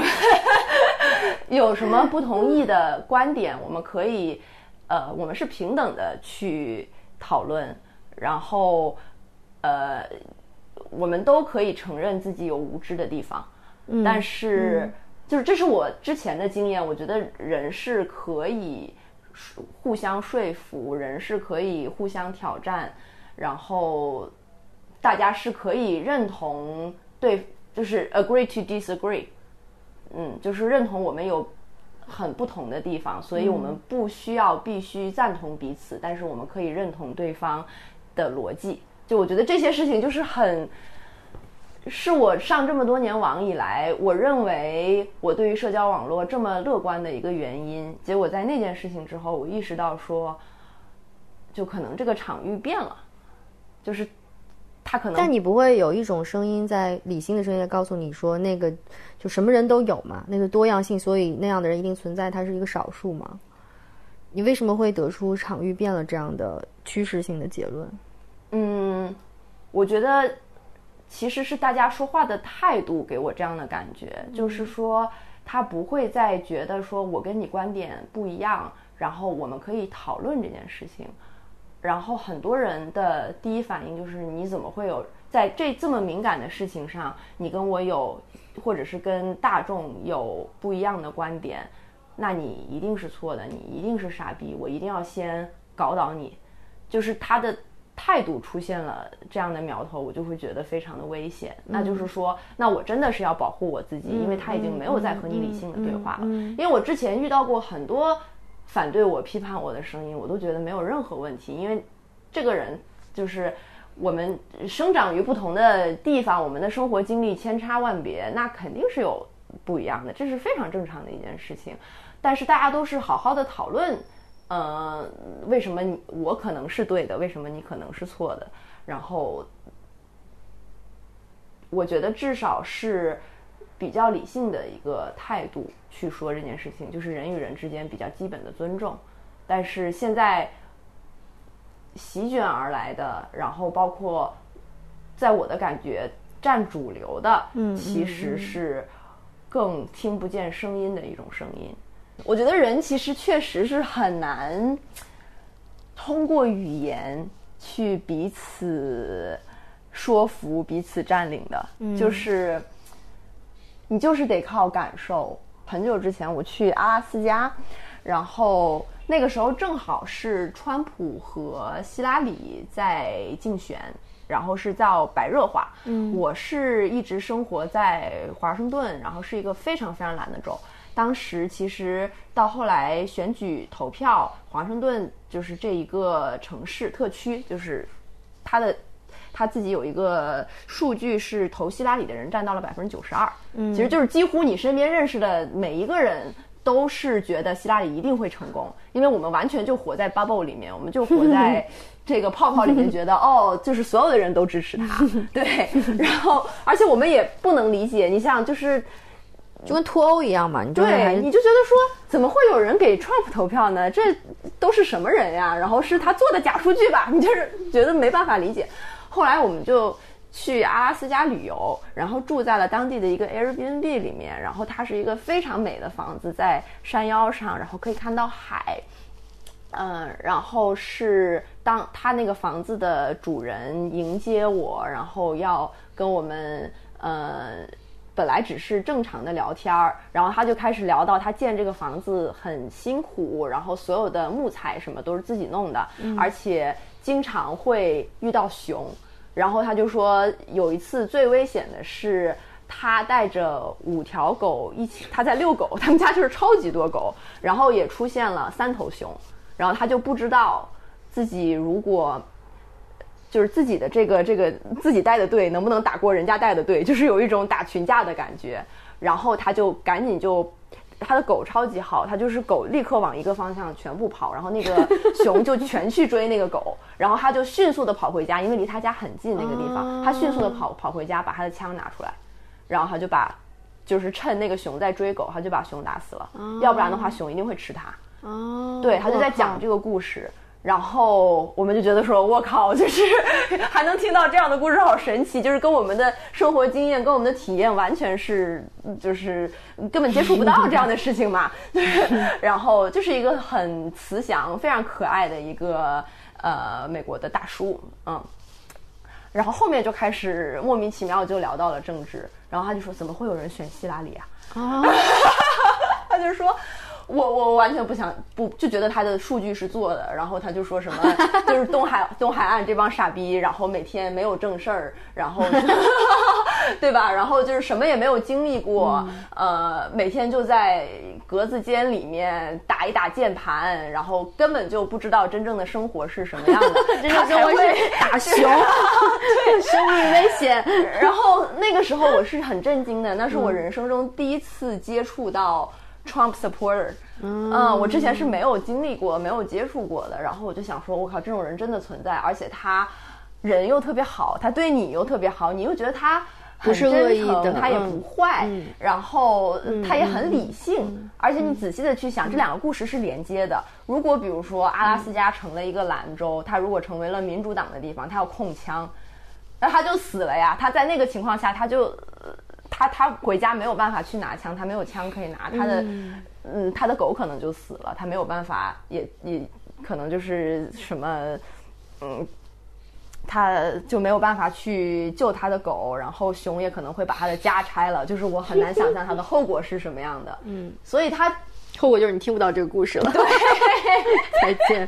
有什么不同意的观点我们可以呃，我们是平等的去讨论，然后呃，我们都可以承认自己有无知的地方、嗯、但是、嗯、就是这是我之前的经验，我觉得人是可以互相说服，人是可以互相挑战，然后大家是可以认同对，就是 agree to disagree， 嗯，就是认同我们有很不同的地方，所以我们不需要必须赞同彼此、嗯、但是我们可以认同对方的逻辑。就我觉得这些事情就是很是我上这么多年网以来，我认为我对于社交网络这么乐观的一个原因。结果在那件事情之后，我意识到说，就可能这个场域变了，就是他可能。 但你不会有一种声音在理性的声音在告诉你说，那个就什么人都有嘛，那个多样性，所以那样的人一定存在，它是一个少数吗？你为什么会得出场域变了这样的趋势性的结论？ 嗯，我觉得其实是大家说话的态度给我这样的感觉、嗯、就是说他不会再觉得说我跟你观点不一样，然后我们可以讨论这件事情。然后很多人的第一反应就是你怎么会有在这这么敏感的事情上，你跟我有或者是跟大众有不一样的观点，那你一定是错的，你一定是傻逼，我一定要先搞倒你。就是他的态度出现了这样的苗头，我就会觉得非常的危险、嗯、那就是说那我真的是要保护我自己、嗯、因为他已经没有在和你理性的对话了、嗯嗯嗯、因为我之前遇到过很多反对我批判我的声音，我都觉得没有任何问题，因为这个人就是我们生长于不同的地方，我们的生活经历千差万别，那肯定是有不一样的，这是非常正常的一件事情。但是大家都是好好的讨论呃，为什么你我可能是对的，为什么你可能是错的，然后我觉得至少是比较理性的一个态度去说这件事情，就是人与人之间比较基本的尊重。但是现在席卷而来的，然后包括在我的感觉占主流的、嗯、其实是更听不见声音的一种声音。我觉得人其实确实是很难通过语言去彼此说服、彼此占领的、嗯、就是你就是得靠感受。很久之前我去阿拉斯加，然后那个时候正好是川普和希拉里在竞选，然后是叫白热化、嗯、我是一直生活在华盛顿，然后是一个非常非常蓝的州。当时其实到后来选举投票，华盛顿就是这一个城市特区，就是它的他自己有一个数据是投希拉里的人占到了百分之九十二，嗯，其实就是几乎你身边认识的每一个人都是觉得希拉里一定会成功，因为我们完全就活在 bubble 里面，我们就活在这个泡泡里面，觉得哦，就是所有的人都支持他，对，然后而且我们也不能理解，你像就是就跟脱欧一样嘛，你就是还对，你就觉得说怎么会有人给 Trump 投票呢？这都是什么人呀？然后是他做的假数据吧？你就是觉得没办法理解。后来我们就去阿拉斯加旅游，然后住在了当地的一个 Airbnb 里面，然后它是一个非常美的房子，在山腰上，然后可以看到海。嗯，然后是当他那个房子的主人迎接我，然后要跟我们呃。本来只是正常的聊天，然后他就开始聊到他建这个房子很辛苦，然后所有的木材什么都是自己弄的，嗯、而且经常会遇到熊。然后他就说有一次最危险的是他带着五条狗一起，他在遛狗，他们家就是超级多狗，然后也出现了三头熊，然后他就不知道自己如果就是自己的这个这个自己带的队能不能打过人家带的队，就是有一种打群架的感觉。然后他就赶紧就，他的狗超级好，他就是狗立刻往一个方向全部跑，然后那个熊就全去追那个狗，然后他就迅速的跑回家，因为离他家很近那个地方，他迅速的跑跑回家，把他的枪拿出来，然后他就把就是趁那个熊在追狗，他就把熊打死了，要不然的话熊一定会吃他。哦，对，他就在讲这个故事。然后我们就觉得说我靠，就是还能听到这样的故事好神奇，就是跟我们的生活经验跟我们的体验完全是就是根本接触不到这样的事情嘛。然后就是一个很慈祥非常可爱的一个呃美国的大叔。嗯，然后后面就开始莫名其妙就聊到了政治，然后他就说怎么会有人选希拉里啊？啊他就说我我完全不想不就觉得他的数据是做的，然后他就说什么就是东海东海岸这帮傻逼，然后每天没有正事儿，然后对吧？然后就是什么也没有经历过，嗯、呃，每天就在格子间里面打一打键盘，然后根本就不知道真正的生活是什么样的。 真正生活是打熊，对，生命危险。 然后那个时候我是很震惊的，那是我人生中第一次接触到Trump supporter， 嗯, 嗯，我之前是没有经历过、没有接触过的。然后我就想说，我靠，这种人真的存在，而且他人又特别好，他对你又特别好，你又觉得他很真诚，他也不坏，嗯、然后他也很理性。嗯、而且你仔细的去想，嗯、这两个故事是连接的。如果比如说阿拉斯加成了一个蓝州，他如果成为了民主党的地方，他要控枪，那他就死了呀。他在那个情况下，他就。他他回家没有办法去拿枪，他没有枪可以拿，他的嗯, 嗯他的狗可能就死了，他没有办法，也也可能就是什么嗯，他就没有办法去救他的狗，然后熊也可能会把他的家拆了，就是我很难想象他的后果是什么样的。嗯，所以他后果就是你听不到这个故事了。 对， 再见。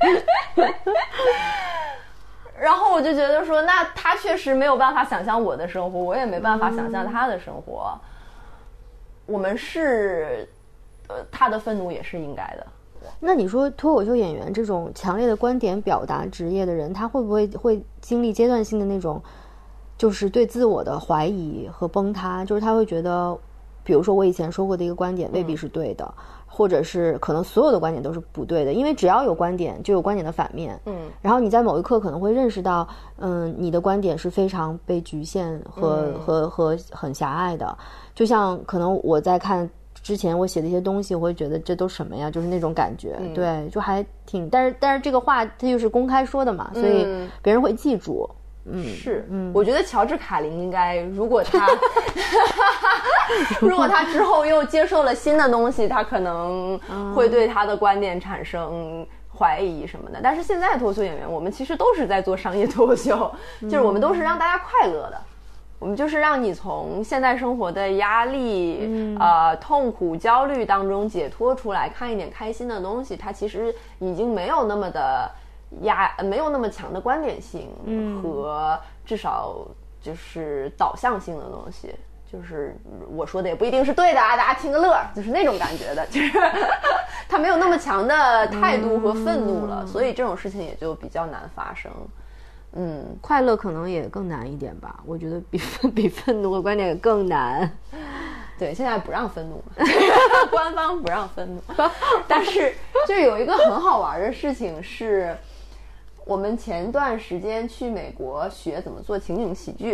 然后我就觉得说，那他确实没有办法想象我的生活，我也没办法想象他的生活。嗯、我们是，呃，他的愤怒也是应该的。 那你说脱口秀演员这种强烈的观点表达职业的人，他会不会会经历阶段性的那种，就是对自我的怀疑和崩塌？就是他会觉得，比如说我以前说过的一个观点未必是对的。嗯，或者是可能所有的观点都是不对的，因为只要有观点就有观点的反面。嗯，然后你在某一刻可能会认识到，嗯，你的观点是非常被局限和、嗯、和和很狭隘的。就像可能我在看之前我写的一些东西，我会觉得这都什么呀，就是那种感觉。嗯、对，就还挺，但是但是这个话它又是公开说的嘛，所以别人会记住。嗯， 是，嗯，我觉得乔治卡林应该，如果他，如果他之后又接受了新的东西，他可能会对他的观点产生怀疑什么的。但是现在的脱口秀演员，我们其实都是在做商业脱口秀，就是我们都是让大家快乐的，我们就是让你从现代生活的压力、嗯、呃痛苦、焦虑当中解脱出来，看一点开心的东西。它其实已经没有那么的。压没有那么强的观点性和至少就是导向性的东西，就是我说的也不一定是对的啊，大家听个乐，就是那种感觉的，就是他没有那么强的态度和愤怒了，所以这种事情也就比较难发生。嗯， 快乐可能也更难一点吧，我觉得比比愤怒和观点也更难。 对，现在不让愤怒嘛，官方不让愤怒，但是就有一个很好玩的事情是。我们前段时间去美国学怎么做情景喜剧，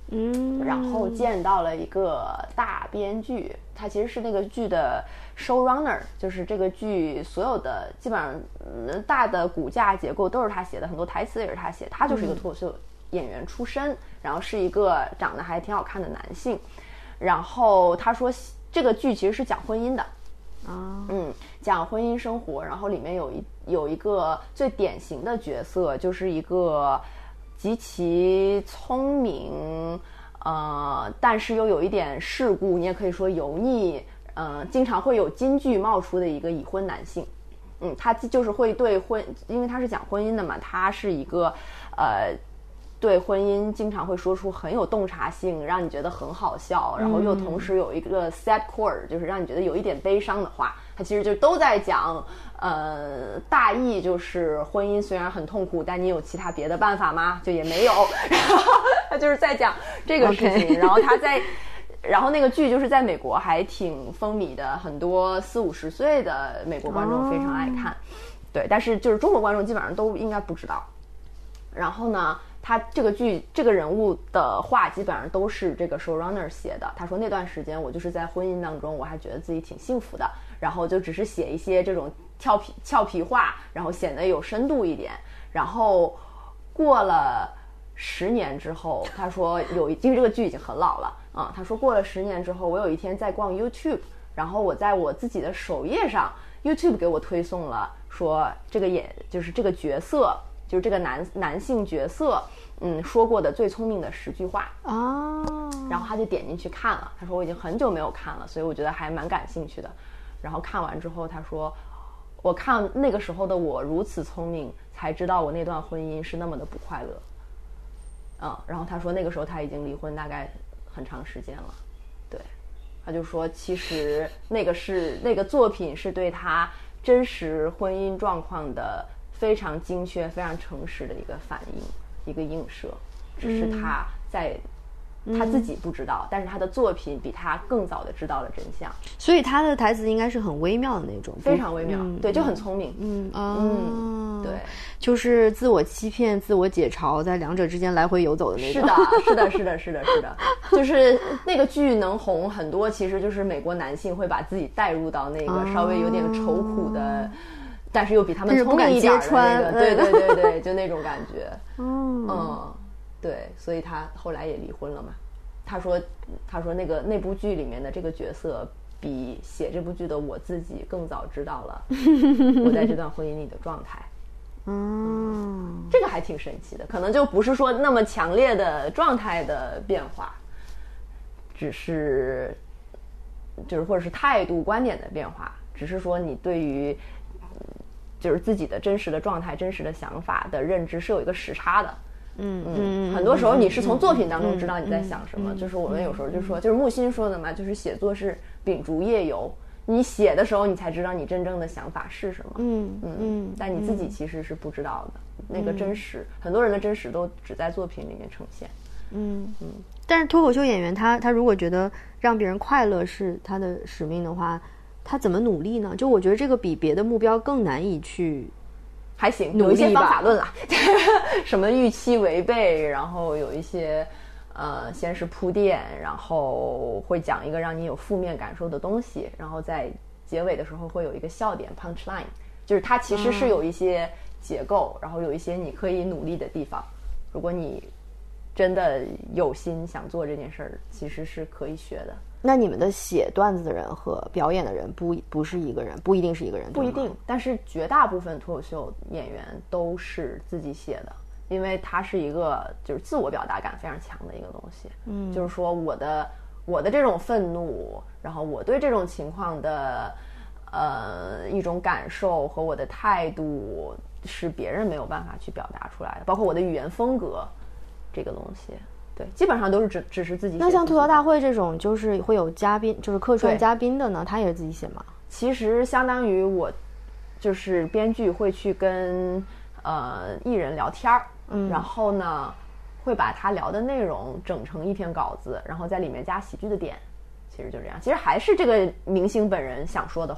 嗯， 然后见到了一个大编剧，他其实是那个剧的 showrunner， 就是这个剧所有的基本上、嗯、大的骨架结构都是他写的，很多台词也是他写，他就是一个脱口秀演员出身，嗯、然后是一个长得还挺好看的男性。然后他说这个剧其实是讲婚姻的啊， 嗯，讲婚姻生活，然后里面有一有一个最典型的角色，就是一个极其聪明，呃，但是又有一点世故，你也可以说油腻，呃，经常会有金句冒出的一个已婚男性。嗯，他就是会对婚，因为他是讲婚姻的嘛，他是一个，呃。对婚姻经常会说出很有洞察性，让你觉得很好笑，然后又同时有一个 sad core，就是让你觉得有一点悲伤的话，它其实就都在讲，呃，大意就是婚姻虽然很痛苦，但你有其他别的办法吗？就也没有，然后他就是在讲这个事情， okay. 然后他在，然后那个剧就是在美国还挺风靡的，很多四五十岁的美国观众非常爱看， oh. 对，但是就是中国观众基本上都应该不知道。然后呢，他这个剧这个人物的话基本上都是这个 showrunner 写的。他说那段时间我就是在婚姻当中，我还觉得自己挺幸福的，然后就只是写一些这种俏皮俏皮话，然后显得有深度一点。然后过了十年之后，他说有，因为这个剧已经很老了啊、嗯，他说过了十年之后，我有一天在逛 YouTube， 然后我在我自己的首页上 YouTube 给我推送了说这个演就是这个角色。就是这个男男性角色，嗯，说过的最聪明的十句话啊， 然后他就点进去看了。他说我已经很久没有看了，所以我觉得还蛮感兴趣的。然后看完之后，他说我看那个时候的我如此聪明，才知道我那段婚姻是那么的不快乐。嗯，然后他说那个时候他已经离婚大概很长时间了。对，他就说其实那个是那个作品是对他真实婚姻状况的。非常精确非常诚实的一个反应，一个映射，只是他在、嗯、他自己不知道、嗯、但是他的作品比他更早的知道了真相， 所以他的台词应该是很微妙的那种， 非常微妙、嗯、对，就很聪明。 嗯嗯、哦、对， 就是自我欺骗自我解嘲在两者之间来回游走的那种。 是的是的是的是的是的就是那个剧能红很多，其实就是美国男性会把自己带入到那个稍微有点愁苦的、啊，但是又比他们聪明一点的那个，对对对对，就那种感觉。嗯嗯，对，所以他后来也离婚了嘛。他说，他说那个那部剧里面的这个角色，比写这部剧的我自己更早知道了我在这段婚姻里的状态。嗯，这个还挺神奇的，可能就不是说那么强烈的状态的变化，只是就是或者是态度观点的变化，只是说你对于。就是自己的真实的状态真实的想法的认知是有一个时差的。嗯嗯，很多时候你是从作品当中知道你在想什么、嗯嗯、就是我们有时候就说、嗯、就是木心说的嘛，就是写作是秉烛夜游，你写的时候你才知道你真正的想法是什么。嗯嗯，但你自己其实是不知道的、嗯、那个真实、嗯、很多人的真实都只在作品里面呈现。嗯嗯，但是脱口秀演员他他如果觉得让别人快乐是他的使命的话，他怎么努力呢？就我觉得这个比别的目标更难以去， 还行，有一些方法论啦，什么预期违背，然后有一些呃，先是铺垫，然后会讲一个让你有负面感受的东西，然后在结尾的时候会有一个笑点 punchline， 就是它其实是有一些结构、嗯、然后有一些你可以努力的地方，如果你真的有心想做这件事儿，其实是可以学的。 那你们的写段子的人和表演的人不不是一个人，不一定是一个人， 不一定，但是绝大部分脱口秀演员都是自己写的，因为它是一个就是自我表达感非常强的一个东西。嗯，就是说我的我的这种愤怒，然后我对这种情况的呃一种感受和我的态度是别人没有办法去表达出来的，包括我的语言风格这个东西。对，基本上都是只只是自己写。 那像吐槽大会这种就是会有嘉宾，就是客串嘉宾的呢，他也是自己写吗？ 其实相当于我就是编剧会去跟呃艺人聊天儿，嗯，然后呢会把他聊的内容整成一篇稿子，然后在里面加喜剧的点，其实就这样。其实还是这个明星本人想说的话，只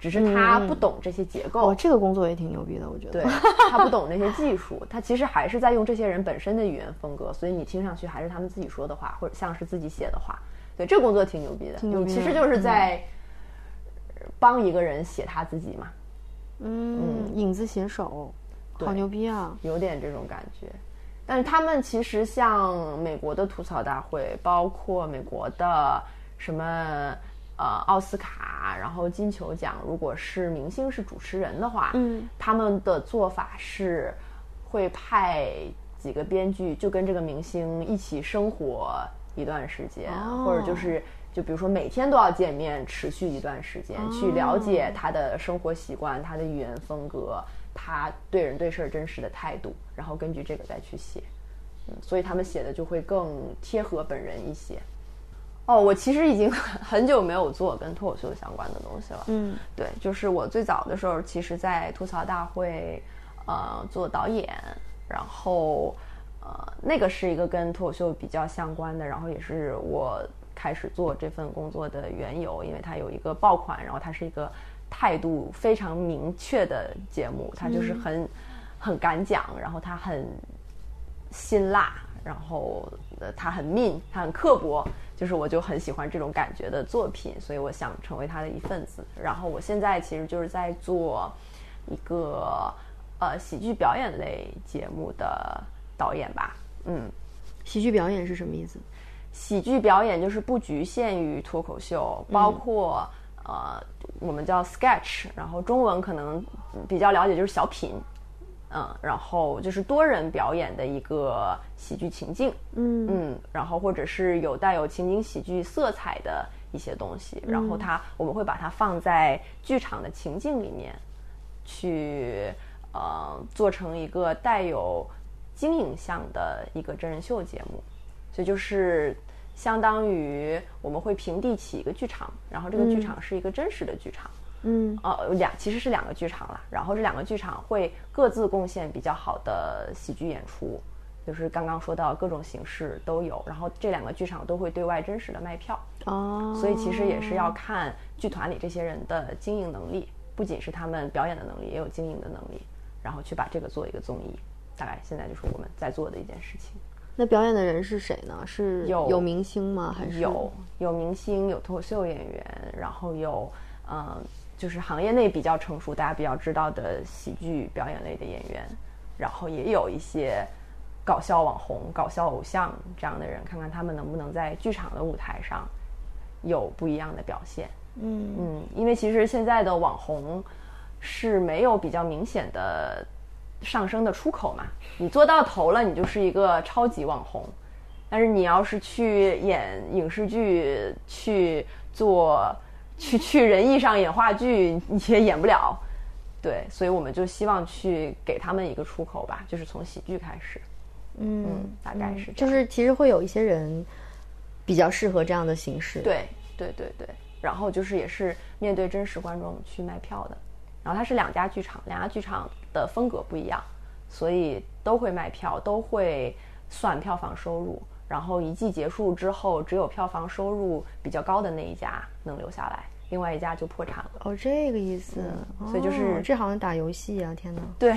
只是他不懂这些结构。 哦，这个工作也挺牛逼的，我觉得。 对，他不懂那些技术，他其实还是在用这些人本身的语言风格，所以你听上去还是他们自己说的话，或者像是自己写的话。对，这个工作挺牛逼的， 挺牛逼的， 你其实就是在帮一个人写他自己嘛。 嗯，影子写手，好牛逼啊， 有点这种感觉。但是他们其实像美国的吐槽大会，包括美国的什么呃奥斯卡，然后金球奖，如果是明星是主持人的话， 嗯， 他们的做法是会派几个编剧就跟这个明星一起生活一段时间， 哦、 或者就是就比如说每天都要见面，持续一段时间，哦、去了解他的生活习惯、他的语言风格、他对人对事真实的态度，然后根据这个再去写。嗯，所以他们写的就会更贴合本人一些。哦，我其实已经很久没有做跟脱口秀相关的东西了。 嗯， 对，就是我最早的时候，其实在吐槽大会，呃，做导演，然后呃，那个是一个跟脱口秀比较相关的，然后也是我开始做这份工作的缘由，因为它有一个爆款，然后它是一个态度非常明确的节目，它就是很、嗯、很敢讲，然后它很辛辣，然后呃，它很mean，它很刻薄，就是我就很喜欢这种感觉的作品，所以我想成为它的一份子。然后我现在其实就是在做一个呃喜剧表演类节目的导演吧。嗯， 喜剧表演是什么意思？ 喜剧表演就是不局限于脱口秀，包括、嗯、呃我们叫 sketch， 然后中文可能比较了解就是小品。嗯，然后就是多人表演的一个喜剧情境， 嗯嗯，然后或者是有带有情景喜剧色彩的一些东西，然后它、嗯、我们会把它放在剧场的情境里面，去呃做成一个带有精影像的一个真人秀节目，所以就是相当于我们会平地起一个剧场，然后这个剧场是一个真实的剧场。 嗯， 呃，两其实是两个剧场了，然后这两个剧场会各自贡献比较好的喜剧演出，就是刚刚说到各种形式都有，然后这两个剧场都会对外真实的卖票哦， 所以其实也是要看剧团里这些人的经营能力，不仅是他们表演的能力，也有经营的能力，然后去把这个做一个综艺，大概现在就是我们在做的一件事情。 那表演的人是谁呢？是有有明星吗？还是有有明星，有脱口秀演员，然后有嗯。呃就是行业内比较成熟大家比较知道的喜剧表演类的演员，然后也有一些搞笑网红、搞笑偶像这样的人，看看他们能不能在剧场的舞台上有不一样的表现。 嗯嗯，因为其实现在的网红是没有比较明显的上升的出口嘛，你做到头了你就是一个超级网红，但是你要是去演影视剧，去做去去人艺上演话剧，你也演不了。对，所以我们就希望去给他们一个出口吧，就是从喜剧开始。 嗯, 嗯大概是这样、 嗯、就是其实会有一些人比较适合这样的形式。 对对对对，然后就是也是面对真实观众去卖票的，然后它是两家剧场，两家剧场的风格不一样，所以都会卖票，都会算票房收入，然后一季结束之后，只有票房收入比较高的那一家能留下来，另外一家就破产了。 哦，这个意思、 嗯、所以就是、 哦、这好像打游戏啊，天哪。 对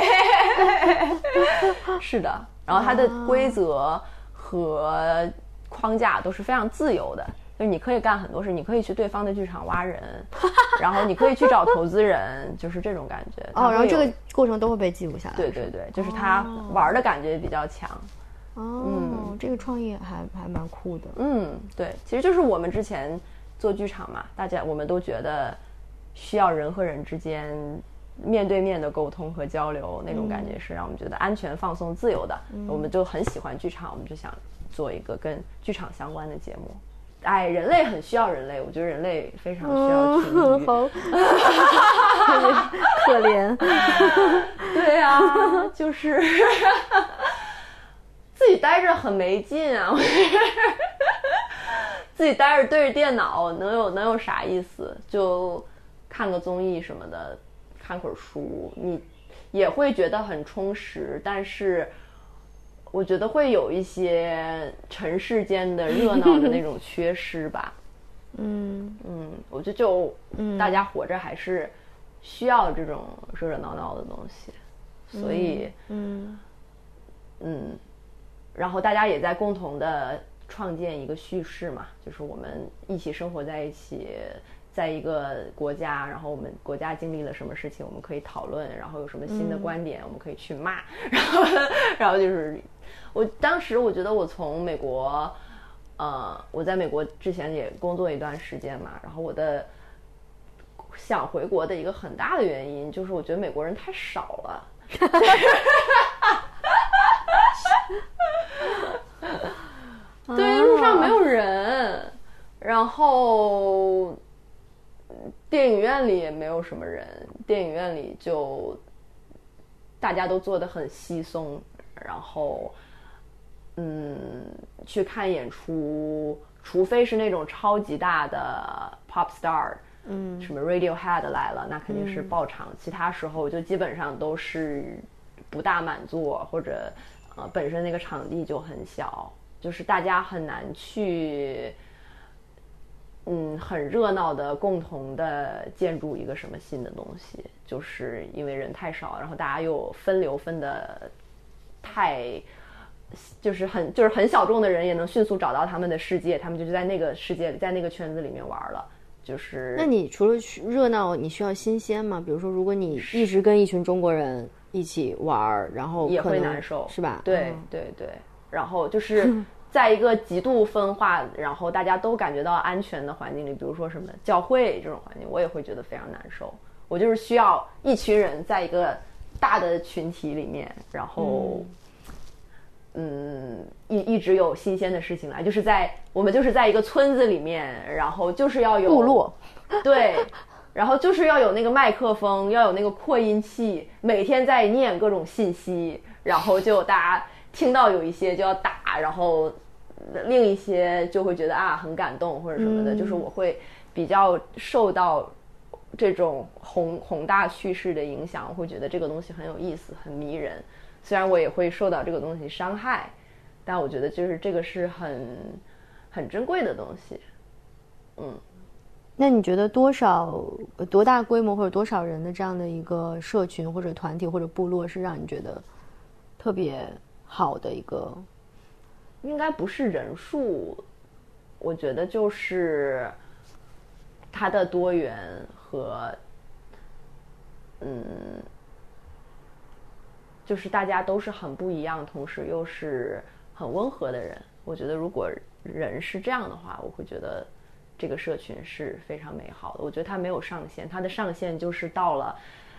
是的，然后它的规则和框架都是非常自由的，就是你可以干很多事，你可以去对方的剧场挖人然后你可以去找投资人就是这种感觉。 哦，然后这个过程都会被记录下来。 对对对，就是他玩的感觉比较强。 哦，嗯，这个创意还还蛮酷的。 嗯，对，其实就是我们之前做剧场嘛，大家我们都觉得需要人和人之间面对面的沟通和交流，那种感觉是让我们觉得安全、放松、自由的、嗯、我们就很喜欢剧场，我们就想做一个跟剧场相关的节目。哎，人类很需要人类，我觉得人类非常需要群居、 嗯、好可怜对啊，就是自己待着很没劲啊自己待着对着电脑能有能有啥意思，就看个综艺什么的，看会儿书，你也会觉得很充实，但是我觉得会有一些尘世间的热闹的那种缺失吧嗯嗯，我觉得就嗯，大家活着还是需要这种热热闹闹的东西，所以嗯嗯，然后大家也在共同的创建一个叙事嘛，就是我们一起生活在一起，在一个国家，然后我们国家经历了什么事情，我们可以讨论，然后有什么新的观点，我们可以去骂，然后然后就是我当时我觉得我从美国。呃，我在美国之前也工作一段时间嘛，然后我的想回国的一个很大的原因就是我觉得美国人太少了，对，路上没有人，然后电影院里也没有什么人，电影院里就大家都坐得很稀松，然后。嗯，去看演出，除非是那种超级大的 pop star， 嗯，什么 Radiohead 来了，那肯定是爆场。嗯、其他时候就基本上都是不大满座，或者呃本身那个场地就很小，就是大家很难去，嗯，很热闹的共同的建筑一个什么新的东西，就是因为人太少，然后大家又分流分的太。就是很就是很小众的人也能迅速找到他们的世界，他们就在那个世界里，在那个圈子里面玩了。就是那你除了热闹，你需要新鲜吗？比如说，如果你一直跟一群中国人一起玩，然后也会难受， 是吧？ 对、嗯、对对。然后就是在一个极度分化，然后大家都感觉到安全的环境里，比如说什么教会这种环境，我也会觉得非常难受。我就是需要一群人在一个大的群体里面，然后。嗯嗯，一一直有新鲜的事情来，就是在我们就是在一个村子里面，然后就是要有部落， 对，然后就是要有那个麦克风，要有那个扩音器，每天在念各种信息，然后就大家听到有一些就要打，然后另一些就会觉得啊很感动或者什么的，嗯、就是我会比较受到这种宏宏大叙事的影响，我会觉得这个东西很有意思，很迷人。虽然我也会受到这个东西伤害，但我觉得就是这个是很很珍贵的东西。嗯， 那你觉得多少多大规模或者多少人的这样的一个社群或者团体或者部落是让你觉得特别好的一个？ 应该不是人数，我觉得就是它的多元和嗯。就是大家都是很不一样，同时又是很温和的人。我觉得如果人是这样的话，我会觉得这个社群是非常美好的。我觉得它没有上限，它的上限就是到了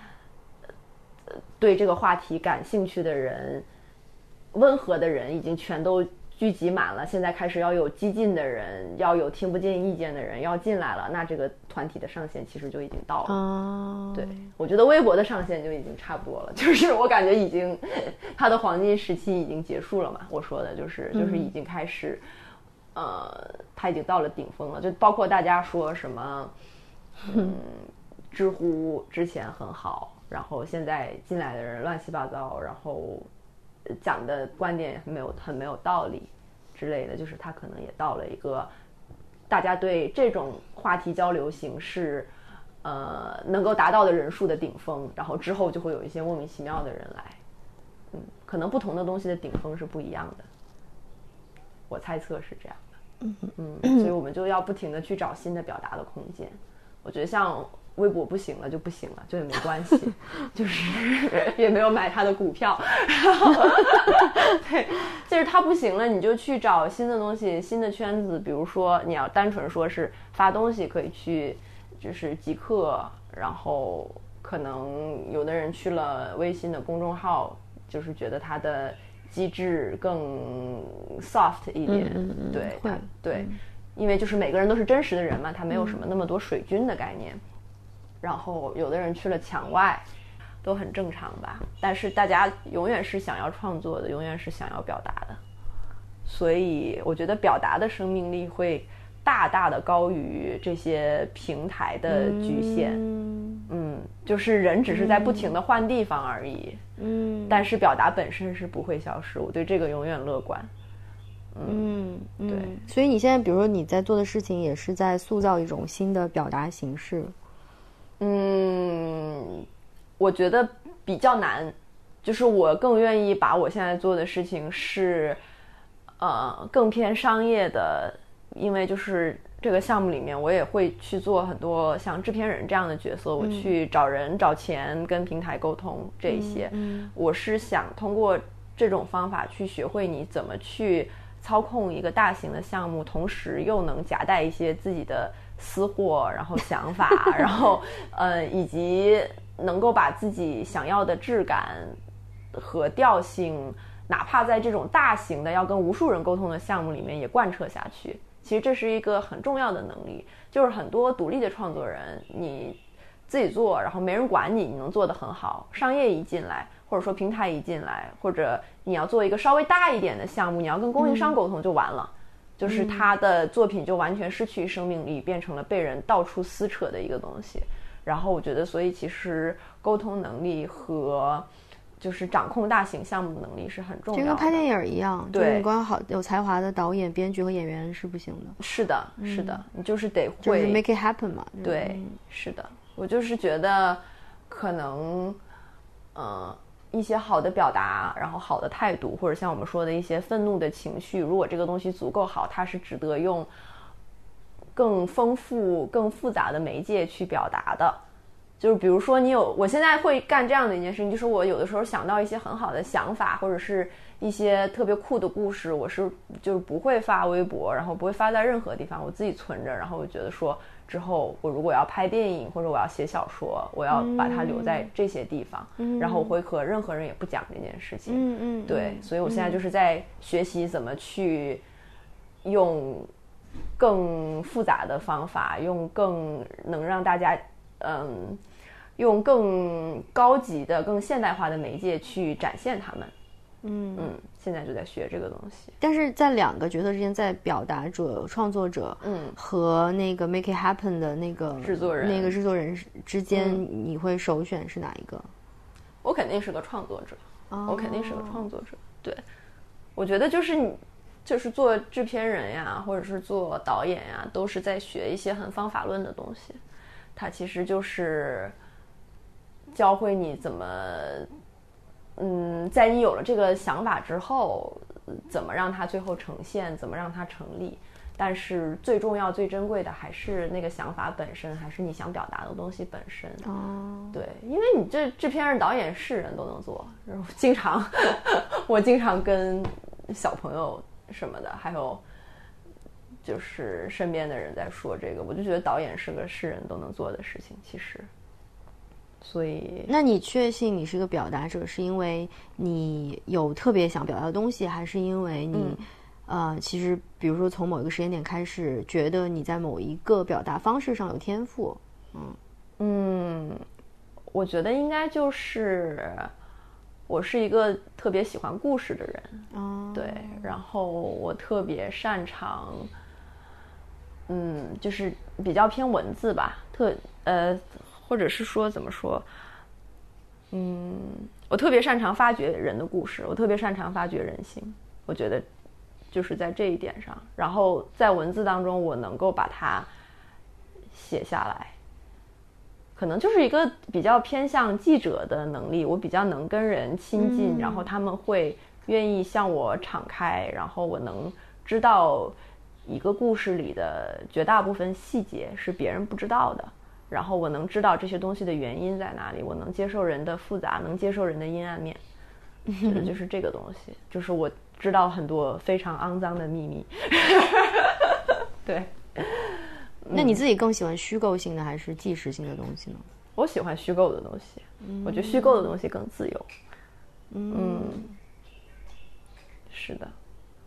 对这个话题感兴趣的人，温和的人已经全都聚集满了，现在开始要有激进的人，要有听不进意见的人要进来了，那这个团体的上限其实就已经到了。哦，对，我觉得微博的上限就已经差不多了，就是我感觉已经它的黄金时期已经结束了嘛。我说的就是就是已经开始，嗯、呃，它已经到了顶峰了。就包括大家说什么，嗯，知乎之前很好，然后现在进来的人乱七八糟，然后。讲的观点没有很没有道理之类的，就是他可能也到了一个大家对这种话题交流形式呃能够达到的人数的顶峰，然后之后就会有一些莫名其妙的人来。嗯，可能不同的东西的顶峰是不一样的，我猜测是这样的。嗯，所以我们就要不停的去找新的表达的空间。我觉得像微博不行了就不行了，就也没关系，就是也没有买他的股票，然后对，就是他不行了，你就去找新的东西、新的圈子。比如说，你要单纯说是发东西，可以去就是极客，然后可能有的人去了微信的公众号，就是觉得它的机制更 soft 一点，嗯嗯嗯对会对、嗯，因为就是每个人都是真实的人嘛，他没有什么那么多水军的概念。嗯然后有的人去了墙外，都很正常吧。但是大家永远是想要创作的，永远是想要表达的，所以我觉得表达的生命力会大大的高于这些平台的局限。嗯, 嗯就是人只是在不停的换地方而已。嗯，但是表达本身是不会消失，我对这个永远乐观。 嗯嗯， 对。 所以你现在比如说你在做的事情也是在塑造一种新的表达形式。 嗯，我觉得比较难，就是我更愿意把我现在做的事情是呃更偏商业的，因为就是这个项目里面我也会去做很多像制片人这样的角色，我去找人找钱跟平台沟通这一些、嗯、我是想通过这种方法去学会你怎么去操控一个大型的项目，同时又能夹带一些自己的私货，然后想法然后呃以及能够把自己想要的质感和调性哪怕在这种大型的要跟无数人沟通的项目里面也贯彻下去。其实这是一个很重要的能力，就是很多独立的创作人你自己做，然后没人管你，你能做得很好，商业一进来或者说平台一进来，或者你要做一个稍微大一点的项目，你要跟供应商沟通就完了、嗯、就是他的作品就完全失去生命力，变成了被人到处撕扯的一个东西。然后我觉得所以其实沟通能力和就是掌控大型项目能力是很重要的，就跟拍电影一样， 对， 就是你光好有才华的导演编剧和演员是不行的。 是的是的、嗯、你就是得会、 就是、make it happen 嘛。 对、嗯、是的。我就是觉得可能呃一些好的表达，然后好的态度，或者像我们说的一些愤怒的情绪，如果这个东西足够好，它是值得用更丰富更复杂的媒介去表达的。就是比如说你有，我现在会干这样的一件事情，就是我有的时候想到一些很好的想法，或者是一些特别酷的故事，我是就是不会发微博，然后不会发在任何地方，我自己存着，然后我觉得说之后我如果要拍电影或者我要写小说，我要把它留在这些地方、嗯、然后我会和任何人也不讲这件事情。嗯嗯，对，所以我现在就是在学习怎么去用更复杂的方法，用更能让大家嗯，用更高级的更现代化的媒介去展现他们。嗯嗯，现在就在学这个东西。 但是在两个角色之间，在表达者创作者嗯和那个 make it happen 的那个制作人那个制作人之间、嗯、你会首选是哪一个？ 我肯定是个创作者、哦、我肯定是个创作者。对，我觉得就是你就是做制片人呀或者是做导演呀，都是在学一些很方法论的东西，它其实就是教会你怎么嗯，在你有了这个想法之后怎么让它最后呈现，怎么让它成立。但是最重要最珍贵的还是那个想法本身，还是你想表达的东西本身。哦，对，因为你这制片人导演是人都能做，然后经常我经常跟小朋友什么的还有就是身边的人在说这个，我就觉得导演是个是人都能做的事情其实。所以那你确信你是个表达者，是因为你有特别想表达的东西，还是因为你、嗯、呃，其实比如说从某一个时间点开始觉得你在某一个表达方式上有天赋？嗯嗯，我觉得应该就是我是一个特别喜欢故事的人、哦、对，然后我特别擅长嗯，就是比较偏文字吧，特呃或者是说怎么说嗯，我特别擅长发掘人的故事，我特别擅长发掘人性，我觉得就是在这一点上，然后在文字当中我能够把它写下来，可能就是一个比较偏向记者的能力，我比较能跟人亲近、嗯、然后他们会愿意向我敞开，然后我能知道一个故事里的绝大部分细节是别人不知道的，然后我能知道这些东西的原因在哪里，我能接受人的复杂，能接受人的阴暗面，就是就是这个东西，就是我知道很多非常肮脏的秘密对、嗯、 那你自己更喜欢虚构性的还是纪实性的东西呢？ 我喜欢虚构的东西、嗯、我觉得虚构的东西更自由。 嗯, 嗯是的，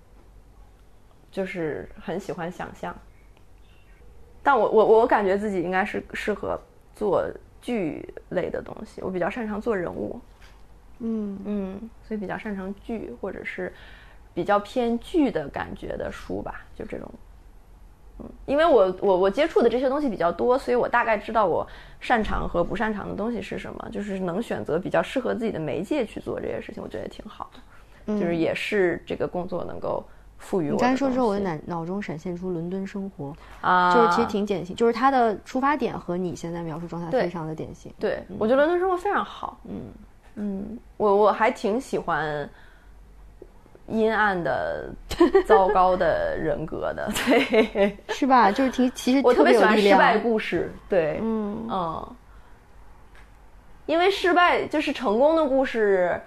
就是很喜欢想象，但我我我感觉自己应该是适合做剧类的东西，我比较擅长做人物。嗯嗯，所以比较擅长剧，或者是比较偏剧的感觉的书吧，就这种。嗯，因为我我我接触的这些东西比较多，所以我大概知道我擅长和不擅长的东西是什么，就是能选择比较适合自己的媒介去做这些事情，我觉得也挺好的。嗯，就是也是这个工作能够赋予我的。 你刚才说之后，我的脑脑中闪现出伦敦生活啊， 就是其实挺典型，就是它的出发点和你现在描述状态非常的典型。 对，嗯、我觉得伦敦生活非常好。嗯嗯，我我还挺喜欢阴暗的、糟糕的人格的，对， 是吧？就是挺其实我特别喜欢失败故事，对，嗯嗯，因为失败就是成功的故事。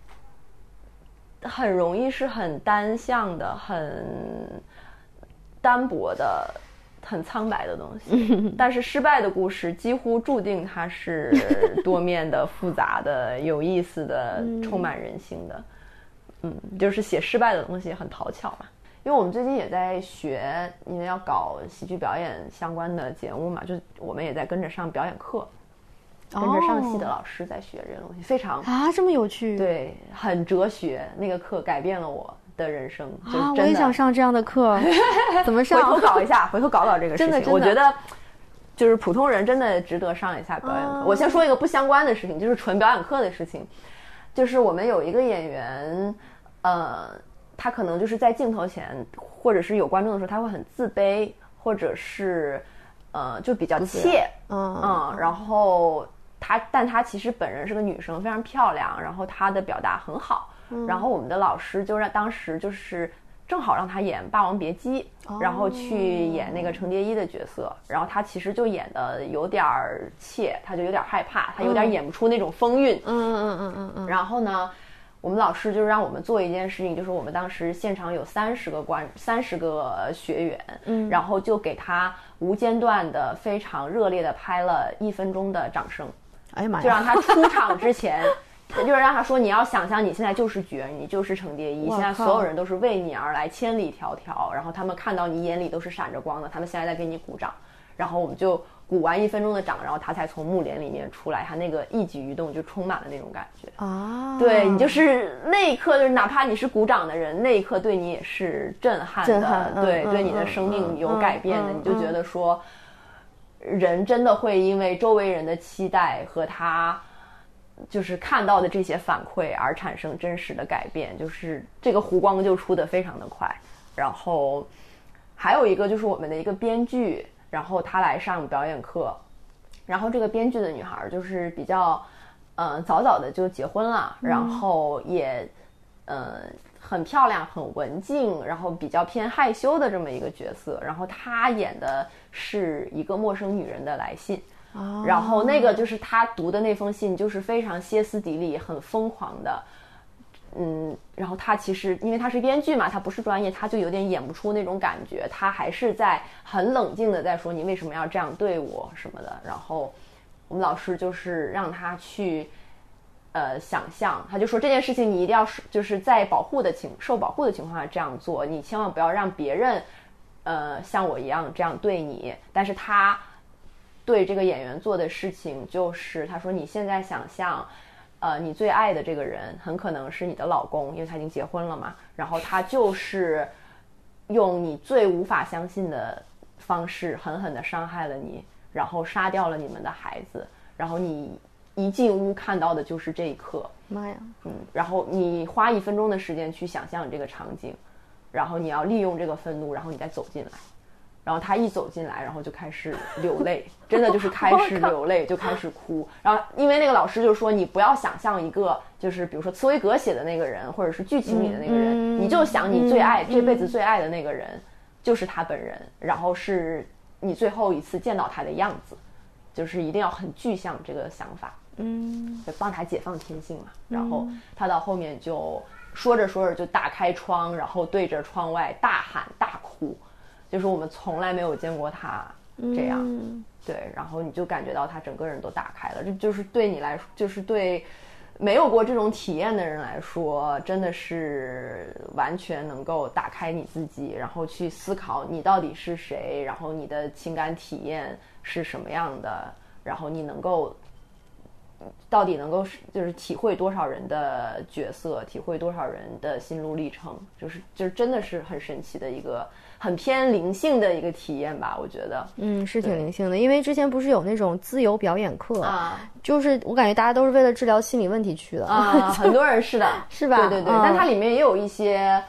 很容易是很单向的、很单薄的、很苍白的东西，但是失败的故事几乎注定它是多面的、复杂的、有意思的、充满人性的。嗯，就是写失败的东西很讨巧嘛。因为我们最近也在学，因为要搞喜剧表演相关的节目嘛，就我们也在跟着上表演课。跟着上戏的老师在学这个东西，非常啊，这么有趣， 对，很哲学。那个课改变了我的人生， 啊， 就是真的我也想上这样的课，怎么上？ 回头搞一下，回头搞搞这个事情。 真的真的我觉得就是普通人真的值得上一下表演课。啊、我先说一个不相关的事情，就是纯表演课的事情。就是我们有一个演员，呃，他可能就是在镜头前或者是有观众的时候，他会很自卑，或者是呃，就比较怯，嗯嗯，然后。她，但她其实本人是个女生，非常漂亮，然后她的表达很好。嗯、然后我们的老师就让当时就是正好让她演《霸王别姬》哦，然后去演那个程蝶衣的角色。然后她其实就演的有点怯，她就有点害怕，她有点演不出那种风韵。 嗯嗯嗯嗯嗯。 然后呢，我们老师就让我们做一件事情，就是我们当时现场有三十个观三十个学员，嗯，然后就给她无间断的、非常热烈的拍了一分钟的掌声。 哎呀妈呀！ 就让他出场之前，就是让他说你要想象你现在就是角儿，你就是程蝶衣，现在所有人都是为你而来，千里迢迢，然后他们看到你眼里都是闪着光的，他们现在在给你鼓掌，然后我们就鼓完一分钟的掌，然后他才从幕帘里面出来，他那个一举一动就充满了那种感觉啊！对，你就是那一刻，就是哪怕你是鼓掌的人，那一刻对你也是震撼的， 震撼对、 嗯、 对你的生命有改变的， 嗯、 你就觉得说。人真的会因为周围人的期待和他就是看到的这些反馈而产生真实的改变，就是这个弧光就出得非常的快。然后还有一个就是我们的一个编剧，然后他来上表演课，然后这个编剧的女孩就是比较嗯早早的就结婚了，然后也嗯很漂亮很文静，然后比较偏害羞的这么一个角色，然后她演的是一个陌生女人的来信、哦、然后那个就是她读的那封信就是非常歇斯底里很疯狂的，嗯，然后她其实因为她是编剧嘛，她不是专业，她就有点演不出那种感觉，她还是在很冷静的在说你为什么要这样对我什么的，然后我们老师就是让她去呃，想象，他就说这件事情你一定要就是在保护的情受保护的情况下这样做，你千万不要让别人呃像我一样这样对你。但是他对这个演员做的事情就是他说你现在想象呃你最爱的这个人很可能是你的老公，因为他已经结婚了嘛，然后他就是用你最无法相信的方式狠狠地伤害了你，然后杀掉了你们的孩子，然后你一进屋看到的就是这一刻， 妈呀， 嗯，然后你花一分钟的时间去想象这个场景，然后你要利用这个愤怒，然后你再走进来，然后他一走进来，然后就开始流泪，真的就是开始流泪，就开始哭。然后因为那个老师就说，你不要想象一个就是比如说茨威格写的那个人，或者是剧情里的那个人，嗯、你就想你最爱、嗯、这辈子最爱的那个人就是他本人，然后是你最后一次见到他的样子，就是一定要很具象这个想法。嗯，就帮他解放天性嘛。然后他到后面就说着说着就打开窗，然后对着窗外大喊大哭，就是我们从来没有见过他这样。嗯、对，然后你就感觉到他整个人都打开了，这就是对你来说，就是对没有过这种体验的人来说，真的是完全能够打开你自己，然后去思考你到底是谁，然后你的情感体验是什么样的，然后你能够到底能够就是体会多少人的角色，体会多少人的心路历程，就是就是真的是很神奇的一个很偏灵性的一个体验吧，我觉得。嗯， 是挺灵性的，因为之前不是有那种自由表演课啊，就是我感觉大家都是为了治疗心理问题去的啊，很多人是的， 是吧？ 对对对，嗯、但它里面也有一些。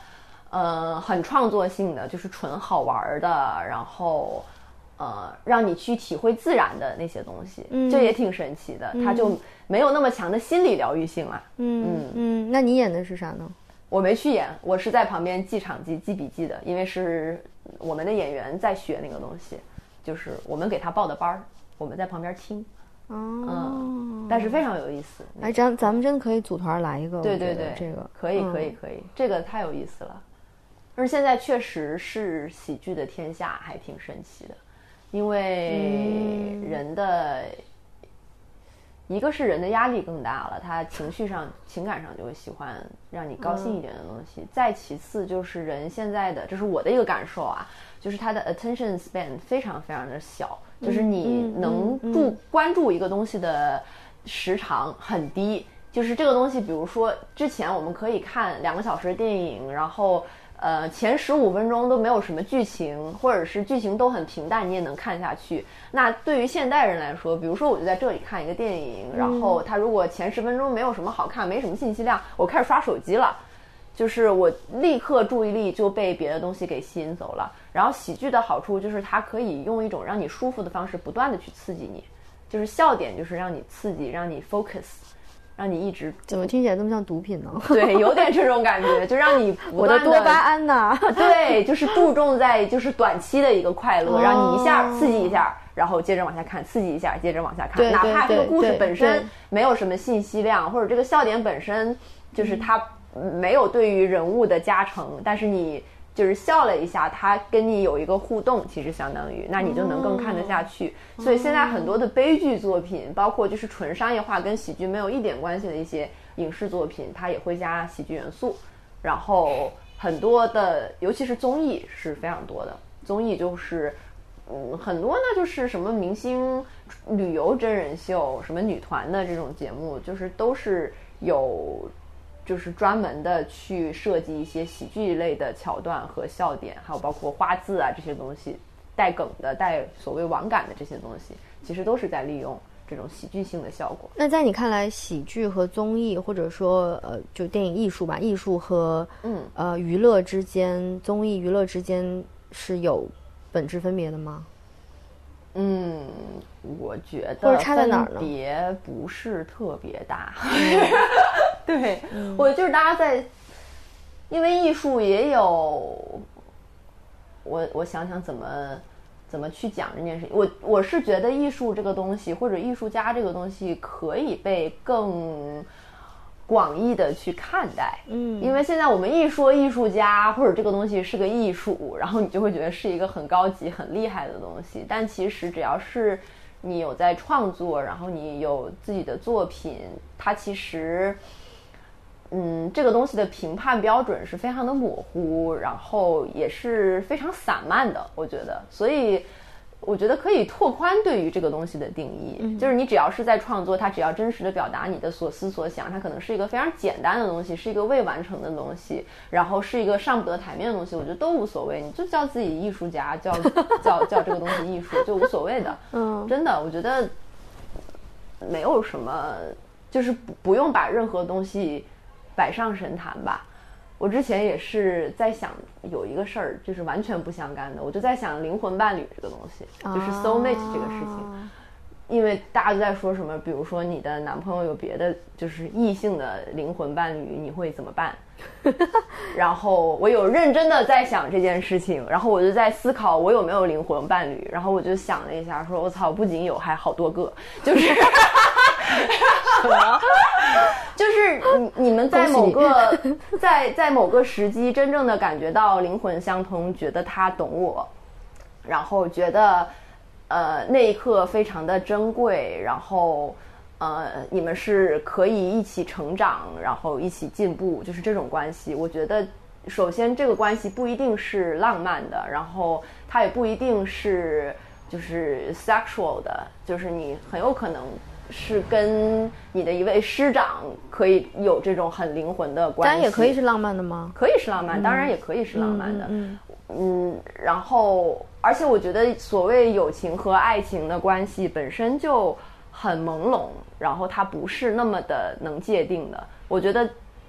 呃很创作性的，就是纯好玩的，然后呃让你去体会自然的那些东西，嗯，这也挺神奇的，它就没有那么强的心理疗愈性了。 嗯嗯嗯，那你演的是啥呢？ 我没去演，我是在旁边记场记记笔记的，因为是我们的演员在学那个东西，就是我们给他报的班儿，我们在旁边听。哦，嗯，但是非常有意思。 哎，咱咱们真的可以组团来一个。 对对对， 这个可以可以可以，这个太有意思了。而现在确实是喜剧的天下，还挺神奇的，因为人的。一个是人的压力更大了，他情绪上情感上就会喜欢让你高兴一点的东西、嗯、再其次就是人现在的，这是我的一个感受啊，就是他的 attention span 非常非常的小，就是你能注、嗯嗯嗯、关注一个东西的时长很低，就是这个东西比如说之前我们可以看两个小时的电影，然后呃，前十五分钟都没有什么剧情，或者是剧情都很平淡，你也能看下去。那对于现代人来说，比如说我就在这里看一个电影，然后它如果前十分钟没有什么好看，没什么信息量，我开始刷手机了，就是我立刻注意力就被别的东西给吸引走了。然后喜剧的好处就是它可以用一种让你舒服的方式不断的去刺激你，就是笑点就是让你刺激，让你 focus。让你一直怎么听起来这么像毒品呢？ 对，有点这种感觉，就让你不断的我的多巴胺呢？ 对，就是注重在就是短期的一个快乐，让你一下刺激一下，然后接着往下看，刺激一下，接着往下看。 对， 哪怕这个故事本身没有什么信息量，或者这个笑点本身就是它没有对于人物的加成，但是你就是笑了一下，他跟你有一个互动，其实相当于那你就能更看得下去、哦、所以现在很多的悲剧作品，包括就是纯商业化跟喜剧没有一点关系的一些影视作品，它也会加喜剧元素，然后很多的尤其是综艺是非常多的，综艺就是嗯，很多呢就是什么明星旅游真人秀，什么女团的这种节目，就是都是有就是专门的去设计一些喜剧类的桥段和笑点，还有包括花字啊这些东西，带梗的带所谓网感的这些东西，其实都是在利用这种喜剧性的效果。 那在你看来，喜剧和综艺或者说呃就电影艺术吧，艺术和嗯呃娱乐之间，综艺娱乐之间是有本质分别的吗？ 嗯，我觉得或者差在哪儿呢？ 分别不是特别大。对、嗯、我就是大家在，因为艺术也有，我我想想怎么怎么去讲这件事情。我我是觉得艺术这个东西，或者艺术家这个东西，可以被更广义的去看待。嗯，因为现在我们一说艺术家或者这个东西是个艺术，然后你就会觉得是一个很高级很厉害的东西，但其实只要是你有在创作，然后你有自己的作品，它其实嗯，这个东西的评判标准是非常的模糊，然后也是非常散漫的，我觉得。所以我觉得可以拓宽对于这个东西的定义、嗯、就是你只要是在创作，它只要真实的表达你的所思所想，它可能是一个非常简单的东西，是一个未完成的东西，然后是一个上不得台面的东西，我觉得都无所谓，你就叫自己艺术家，叫叫叫这个东西艺术就无所谓的。嗯，真的我觉得没有什么，就是不不用把任何东西摆上神坛吧。我之前也是在想有一个事儿，就是完全不相干的，我就在想灵魂伴侣这个东西，就是 soul mate 这个事情、啊、因为大家都在说什么，比如说你的男朋友有别的就是异性的灵魂伴侣，你会怎么办？然后我有认真的在想这件事情，然后我就在思考我有没有灵魂伴侣，然后我就想了一下，说我操，不仅有还好多个，就是什么就是你你们在某个在在某个时机真正的感觉到灵魂相通，觉得他懂我，然后觉得呃那一刻非常的珍贵，然后呃你们是可以一起成长，然后一起进步，就是这种关系。我觉得首先这个关系不一定是浪漫的，然后它也不一定是就是 sexual 的，就是你很有可能是跟你的一位师长可以有这种很灵魂的关系。当然也可以是浪漫的吗？ 可以是浪漫、嗯、当然也可以是浪漫的。 嗯, 嗯, 嗯然后而且我觉得所谓友情和爱情的关系本身就很朦胧，然后它不是那么的能界定的。我觉得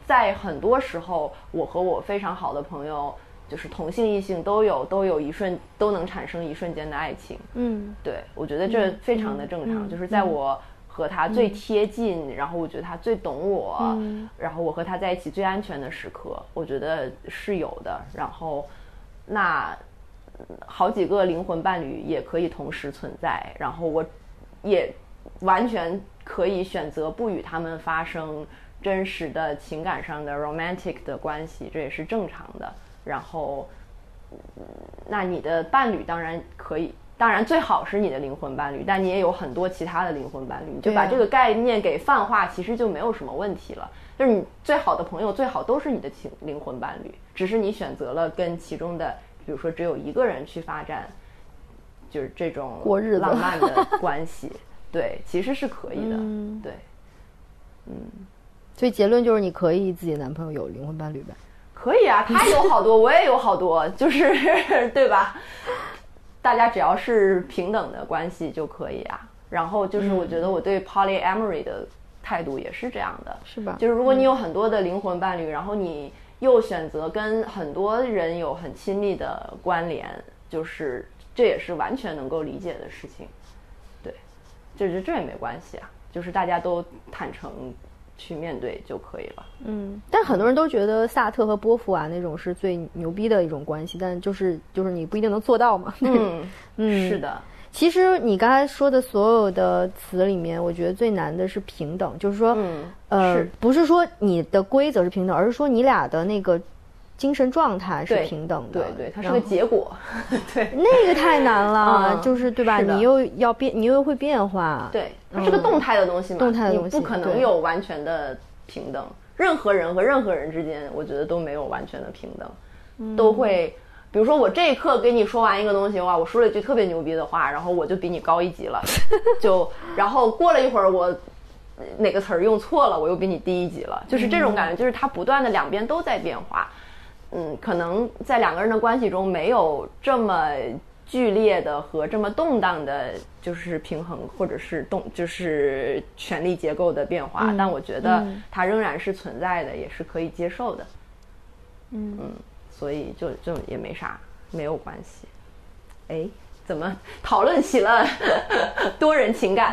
在很多时候，我和我非常好的朋友，就是同性异性都有都有一瞬都能产生一瞬间的爱情。嗯，对，我觉得这非常的正常。嗯、就是在我和他最贴近，嗯、然后我觉得他最懂我，嗯、然后我和他在一起最安全的时刻，我觉得是有的。然后，那好几个灵魂伴侣也可以同时存在，然后我也完全可以选择不与他们发生真实的情感上的 romantic 的关系，这也是正常的。然后那你的伴侣当然可以，当然最好是你的灵魂伴侣，但你也有很多其他的灵魂伴侣，你就把这个概念给泛化，其实就没有什么问题了。就是你最好的朋友最好都是你的情灵魂伴侣，只是你选择了跟其中的比如说只有一个人去发展就是这种过日子浪漫的关系对，其实是可以的、嗯、对嗯， 所以结论就是你可以自己的男朋友有灵魂伴侣呗？ 可以啊，他有好多我也有好多，就是对吧，大家只要是平等的关系就可以啊。然后就是我觉得我对 polyamory 的态度也是这样的， 是吧？ 就是如果你有很多的灵魂伴侣、嗯、然后你又选择跟很多人有很亲密的关联，就是这也是完全能够理解的事情。对，就是这也没关系啊，就是大家都坦诚去面对就可以了。 嗯，但很多人都觉得萨特和波伏娃那种是最牛逼的一种关系，但就是就是你不一定能做到嘛。 嗯嗯，是的。 其实你刚才说的所有的词里面，我觉得最难的是平等，就是说，嗯，呃，是不是说你的规则是平等，而是说你俩的那个精神状态是平等的。 对 对, 对，它是个结果。对， 那个太难了， 嗯、 就是对吧？你又要变，你又会变化。 对，它是个动态的东西嘛， 嗯、动态的东西， 你不可能有完全的平等。任何人和任何人之间，我觉得都没有完全的平等，嗯、都会。比如说我这一刻跟你说完一个东西，哇，我说了一句特别牛逼的话，然后我就比你高一级了，就然后过了一会儿我哪个词儿用错了，我又比你低一级了，就是这种感觉，就是它不断的两边都在变化。嗯，可能在两个人的关系中没有这么剧烈的和这么动荡的，就是平衡或者是动就是权力结构的变化，嗯、但我觉得它仍然是存在的，也是可以接受的。嗯嗯。所以就就也没啥，没有关系。哎，怎么讨论起了多人情感？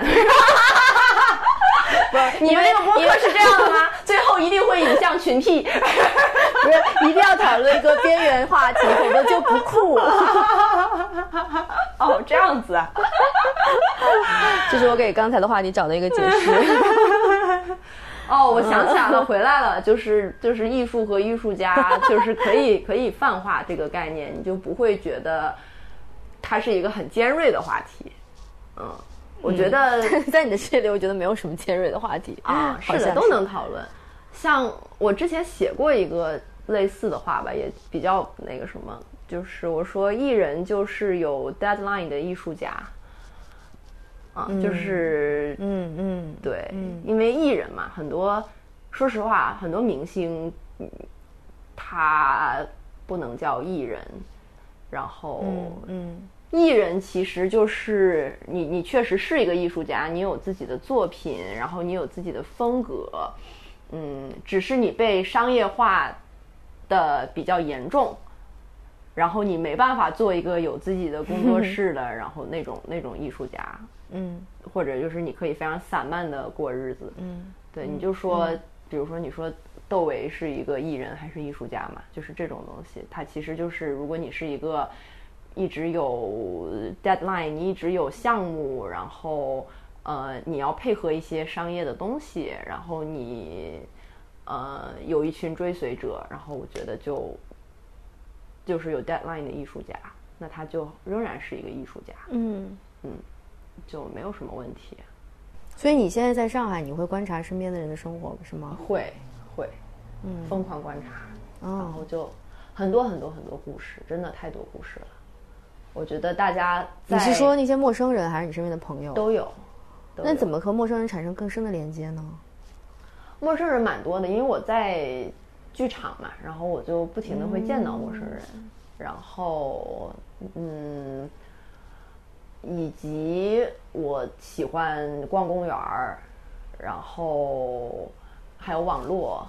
不是，你们这个播客是这样的吗？最后一定会引向群体，不是一定要讨论一个边缘话题，否则就不酷了。 哦，这样子啊， 这是我给刚才的话题找的一个解释。 哦，我想起来了，回来了，就是就是艺术和艺术家，就是可以可以泛化这个概念，你就不会觉得它是一个很尖锐的话题。嗯，我觉得、 嗯、在你的世界里，我觉得没有什么尖锐的话题啊，是的，都能讨论。像我之前写过一个类似的话吧，也比较那个什么，就是我说艺人就是有 deadline 的艺术家。啊，就是嗯嗯对， 嗯， 因为艺人嘛，很多说实话，很多明星他不能叫艺人，然后嗯， 艺人其实就是你，你确实是一个艺术家，你有自己的作品，然后你有自己的风格，嗯，只是你被商业化的比较严重。然后你没办法做一个有自己的工作室的，然后那种那种艺术家， 嗯， 或者就是你可以非常散漫的过日子， 嗯， 对，你就说，嗯、比如说你说窦唯是一个艺人还是艺术家嘛，就是这种东西，它其实就是如果你是一个一直有 deadline， 你一直有项目，然后呃你要配合一些商业的东西，然后你呃有一群追随者，然后我觉得就。就是有 deadline 的艺术家，那他就仍然是一个艺术家， 嗯嗯，就没有什么问题。 所以你现在在上海，你会观察身边的人的生活是吗？ 会会， 嗯， 疯狂观察， 哦、 然后就很多很多很多故事，真的太多故事了。我觉得大家在， 你是说那些陌生人，还是你身边的朋友？ 都有。都有。 那怎么和陌生人产生更深的连接呢？ 陌生人蛮多的，因为我在。剧场嘛，然后我就不停的会见到陌生人，嗯、然后嗯，以及我喜欢逛公园儿，然后还有网络，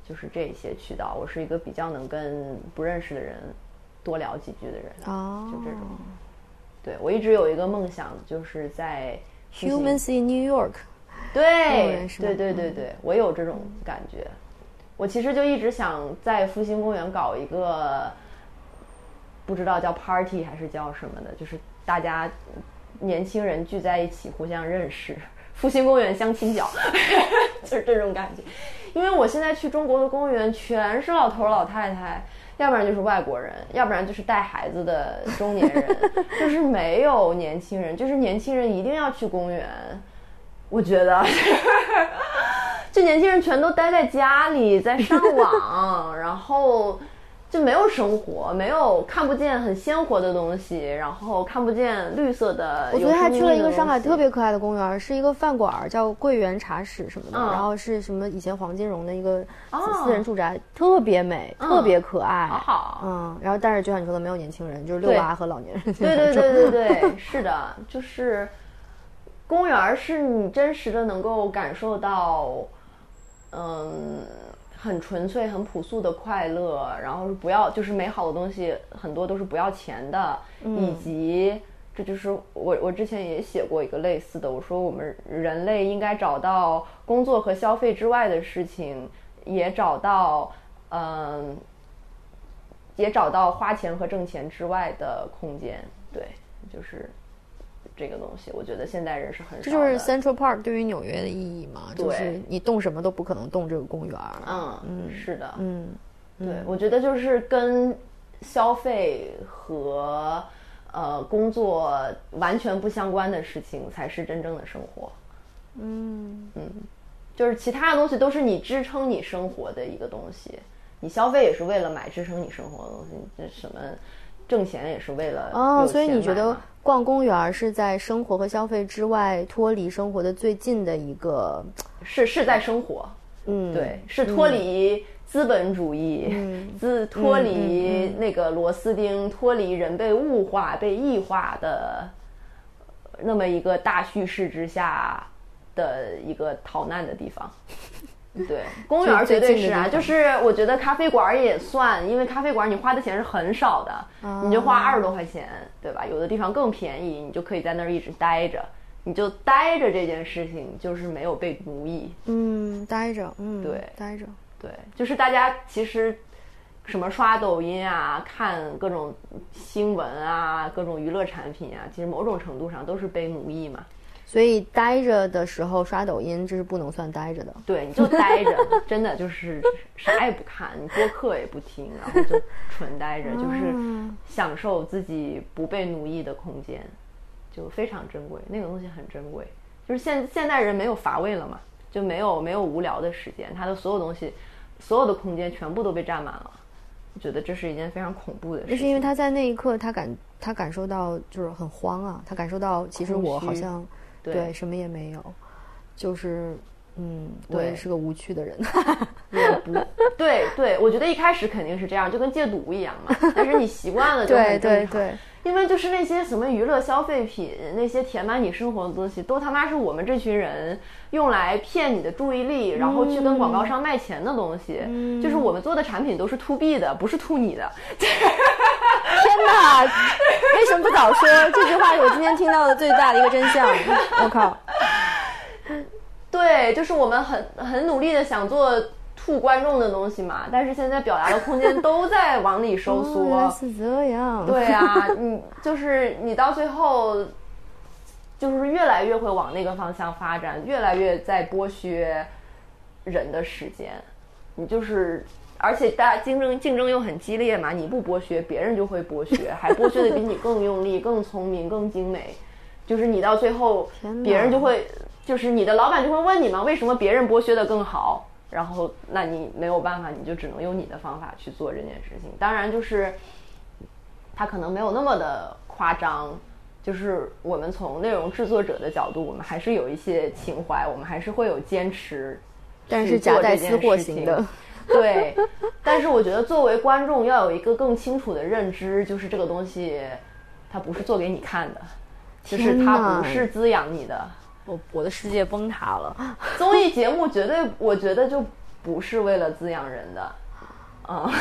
就是这些渠道，我是一个比较能跟不认识的人多聊几句的人， 哦， 就这种。对，我一直有一个梦想，就是在 Humans in New York。 对对对对对，我有这种感觉。我其实就一直想在复兴公园搞一个，不知道叫 party 还是叫什么的，就是大家年轻人聚在一起互相认识，复兴公园相亲角，就是这种感觉。因为我现在去中国的公园全是老头老太太，要不然就是外国人，要不然就是带孩子的中年人，就是没有年轻人，就是年轻人一定要去公园。我觉得这年轻人全都待在家里在上网然后就没有生活，没有看不见很鲜活的东西，然后看不见绿色的。 我昨天还去了一个上海特别可爱的公园，是一一个饭馆叫桂园茶室什么的、嗯、然后是什么以前黄金荣的一个私人住宅、哦、特别美、嗯、特别可爱， 好好。 嗯，然后但是就像你说的没有年轻人，就是遛娃和老年人。 对对对对对，是的，就是公园是你真实的能够感受到嗯很纯粹很朴素的快乐，然后不要就是美好的东西很多都是不要钱的、嗯、以及这就是我我之前也写过一个类似的，我说我们人类应该找到工作和消费之外的事情，也找到嗯也找到花钱和挣钱之外的空间。对，就是这个东西我觉得现代人是很少的。 这就是 Central Park 对于纽约的意义嘛，就是你动什么都不可能动这个公园。 嗯嗯，是的。 嗯， 对，我觉得就是跟消费和呃工作完全不相关的事情才是真正的生活。 嗯嗯，就是其他的东西都是你支撑你生活的一个东西，你消费也是为了买支撑你生活的东西，这什么挣钱也是为了有钱买嘛。 哦，所以你觉得逛公园是在生活和消费之外脱离生活的最近的一个， 是是在生活， 嗯， 对，是脱离资本主义， 嗯， 自脱离那个螺丝钉、嗯、脱离人被物化、被异化的那么一个大叙事之下的一个逃难的地方。对，公园绝对是啊，就是我觉得咖啡馆也算，因为咖啡馆你花的钱是很少的、哦、你就花二十多块钱，对吧？有的地方更便宜，你就可以在那儿一直待着，你就待着这件事情就是没有被奴役。 嗯，待着，嗯， 对， 待着， 对，就是大家其实什么刷抖音啊，看各种新闻啊，各种娱乐产品啊，其实某种程度上都是被奴役嘛。 所以待着的时候刷抖音，这是不能算待着的。 对，你就待着，真的就是啥也不看，你播客也不听，然后就纯待着，就是享受自己不被奴役的空间，就非常珍贵。那个东西很珍贵，就是现现代人没有乏味了嘛，就没有没有无聊的时间，他的所有东西，所有的空间全部都被占满了。我觉得这是一件非常恐怖的事情。 就是因为他在那一刻，他感他感受到就是很慌啊，他感受到其实我好像。对, 对，什么也没有，就是嗯，我也是个无趣的人。 也不对对，我觉得一开始肯定是这样，就跟戒毒一样嘛。但是你习惯了就很正常。对对对，因为就是那些什么娱乐消费品，那些填满你生活的东西，都他妈是我们这群人用来骗你的注意力，然后去跟广告商卖钱的东西。嗯、就是我们做的产品都是 to B 的，不是 to 你的。 天哪，为什么不早说？这句话是我今天听到的最大的一个真相。我靠！ 对，就是我们很很努力的想做吐观众的东西嘛，但是现在表达的空间都在往里收缩。 哦，原来是这样。 对啊，你就是你到最后，就是越来越会往那个方向发展，越来越在剥削人的时间。你就是。而且大家竞争竞争又很激烈嘛，你不剥削，别人就会剥削，还剥削的比你更用力、更聪明、更精美。就是你到最后，别人就会，就是你的老板就会问你嘛，为什么别人剥削的更好？然后，那你没有办法，你就只能用你的方法去做这件事情。当然，就是他可能没有那么的夸张，就是我们从内容制作者的角度，我们还是有一些情怀，我们还是会有坚持， 但是夹带私货型的。 对，但是我觉得作为观众要有一个更清楚的认知，就是这个东西它不是做给你看的，就是它不是滋养你的。 我我的世界崩塌了。 综艺节目绝对我觉得就不是为了滋养人的，嗯，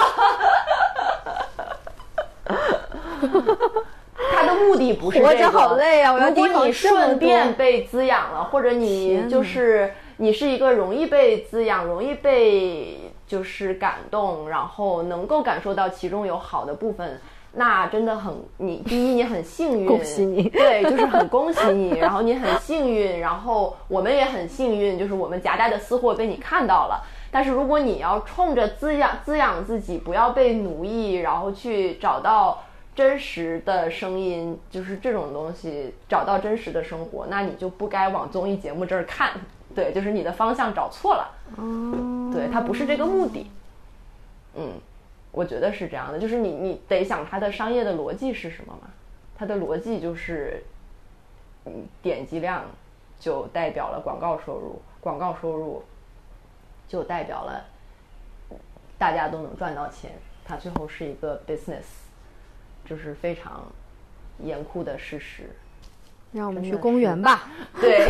它的目的不是这个。 活着好累啊！我要如果你顺便被滋养了，或者你就是你是一个容易被滋养、容易被就是感动，然后能够感受到其中有好的部分。那真的很，你第一你很幸运， 恭喜你， 对，就是很恭喜你，然后你很幸运，然后我们也很幸运，就是我们夹带的私货被你看到了。但是如果你要冲着滋养滋养自己，不要被奴役，然后去找到真实的声音，就是这种东西，找到真实的生活，那你就不该往综艺节目这儿看，对，就是你的方向找错了， 哦， 对，它不是这个目的，嗯。我觉得是这样的，就是你你得想它的商业的逻辑是什么嘛？它的逻辑就是，嗯，点击量就代表了广告收入，广告收入就代表了大家都能赚到钱，它最后是一个 business， 就是非常严酷的事实。 让我们去公园吧。 对。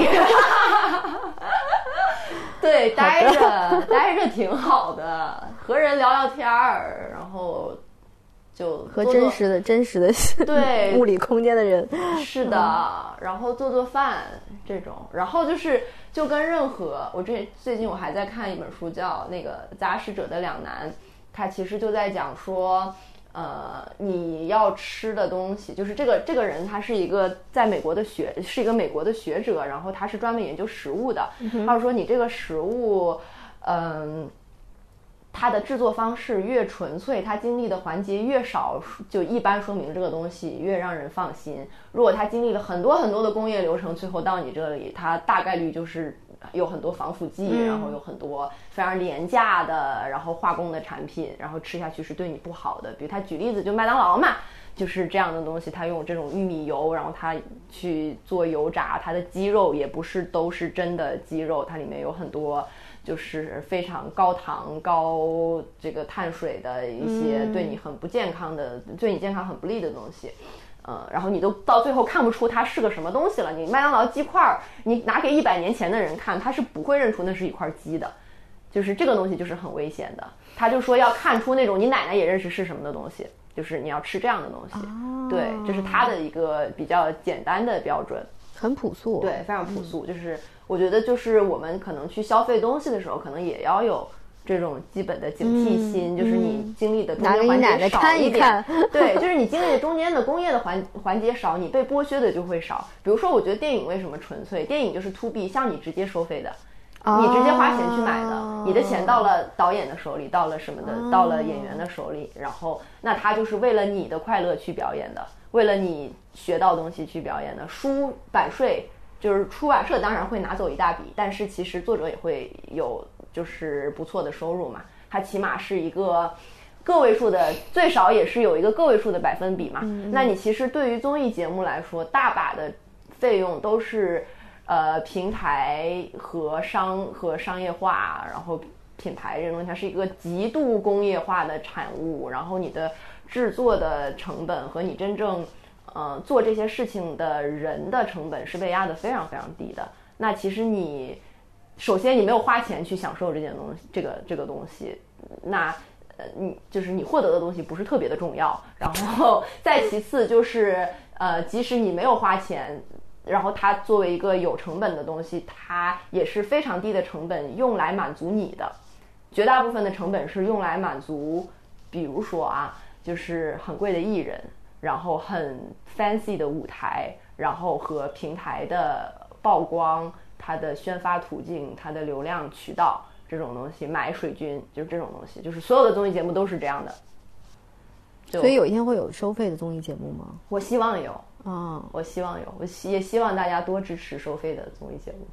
对，待着待着挺好的，和人聊聊天儿，然后就和真实的真实的对物理空间的人， 是的，嗯、然后做做饭这种，然后就是就跟任何我这最近我还在看一本书叫那个《杂食者的两难》，它其实就在讲说。呃，你要吃的东西，就是这个这个人，他是一个在美国的学，是一个美国的学者，然后他是专门研究食物的。嗯、他就说，你这个食物，嗯、呃，它的制作方式越纯粹，它经历的环节越少，就一般说明这个东西越让人放心。如果它经历了很多很多的工业流程，最后到你这里，它大概率就是有很多防腐剂，嗯、然后有很多非常廉价的，然后化工的产品，然后吃下去是对你不好的。比如他举例子，就麦当劳嘛，就是这样的东西，他用这种玉米油，然后他去做油炸，它的鸡肉也不是都是真的鸡肉，它里面有很多就是非常高糖高这个碳水的一些对你很不健康的、嗯、对你健康很不利的东西。呃，然后你都到最后看不出它是个什么东西了。你麦当劳鸡块，你拿给一百年前的人看，他是不会认出那是一块鸡的。就是这个东西就是很危险的。他就说要看出那种你奶奶也认识是什么的东西，就是你要吃这样的东西。哦、对，这是他的一个比较简单的标准， 很朴素。 对，非常朴素。嗯、就是我觉得，就是我们可能去消费东西的时候，可能也要有。这种基本的警惕心，嗯、就是你经历的中间环节少一点， 看一看对，就是你经历的中间的工业的环环节少，你被剥削的就会少。比如说，我觉得电影为什么纯粹？电影就是 to B， 向你直接收费的，哦、你直接花钱去买的，你的钱到了导演的手里，到了什么的，哦、到了演员的手里，然后那他就是为了你的快乐去表演的，为了你学到东西去表演的。书版税就是出版社当然会拿走一大笔，但是其实作者也会有。就是不错的收入嘛，它起码是一个个位数的，最少也是有一个个位数的百分比嘛。嗯、那你其实对于综艺节目来说，大把的费用都是呃平台和商和商业化，然后品牌这种东西它是一个极度工业化的产物，然后你的制作的成本和你真正呃做这些事情的人的成本是被压得非常非常低的。那其实你。首先，你没有花钱去享受这件东西，这个这个东西，那呃，你就是你获得的东西不是特别的重要。然后再其次就是呃，即使你没有花钱，然后它作为一个有成本的东西，它也是非常低的成本用来满足你的。绝大部分的成本是用来满足，比如说啊，就是很贵的艺人，然后很 fancy 的舞台，然后和平台的曝光。它的宣发途径，它的流量渠道，这种东西，买水军就是这种东西，就是所有的综艺节目都是这样的。 所以有一天会有收费的综艺节目吗？ 我希望有啊， 哦、 我希望有，我也希望大家多支持收费的综艺节目。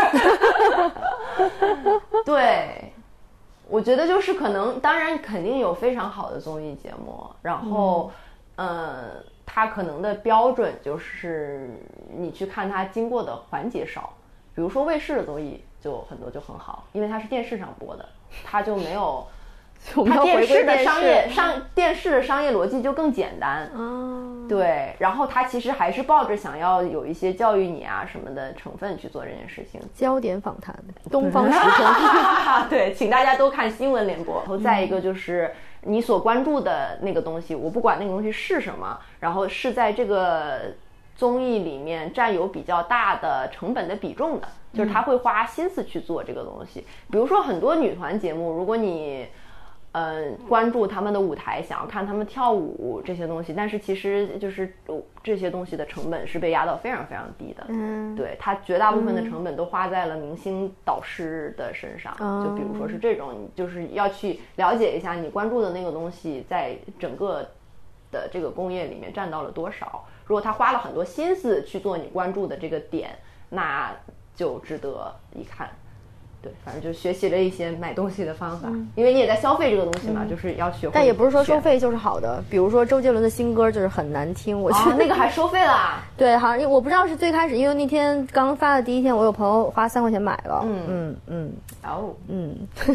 对，我觉得就是可能，当然肯定有非常好的综艺节目，然后，嗯。呃它可能的标准就是你去看它经过的环节少，比如说卫视的综艺就很多就很好，因为它是电视上播的，它就没有我们它电要回归视的商业电视商电视的商业逻辑就更简单。 哦， 对，然后它其实还是抱着想要有一些教育你啊什么的成分去做这件事情。 焦点访谈，东方时空。 对，请大家都看新闻联播。然后再一个就是你所关注的那个东西，我不管那个东西是什么，然后是在这个综艺里面占有比较大的成本的比重的，就是他会花心思去做这个东西。比如说很多女团节目，如果你嗯，关注他们的舞台，想要看他们跳舞这些东西，但是其实就是这些东西的成本是被压到非常非常低的。嗯，对，它绝大部分的成本都花在了明星导师的身上。嗯、就比如说是这种，就是要去了解一下你关注的那个东西在整个的这个工业里面占到了多少。如果他花了很多心思去做你关注的这个点，那就值得一看。对，反正就学习了一些买东西的方法，嗯、因为你也在消费这个东西嘛，嗯、就是要学会。 但也不是说收费就是好的，比如说周杰伦的新歌就是很难听，我觉得、 哦、那个还收费啦。 对，好像我不知道是最开始，因为那天刚发的第一天，我有朋友花三块钱买了。嗯嗯嗯，哦嗯，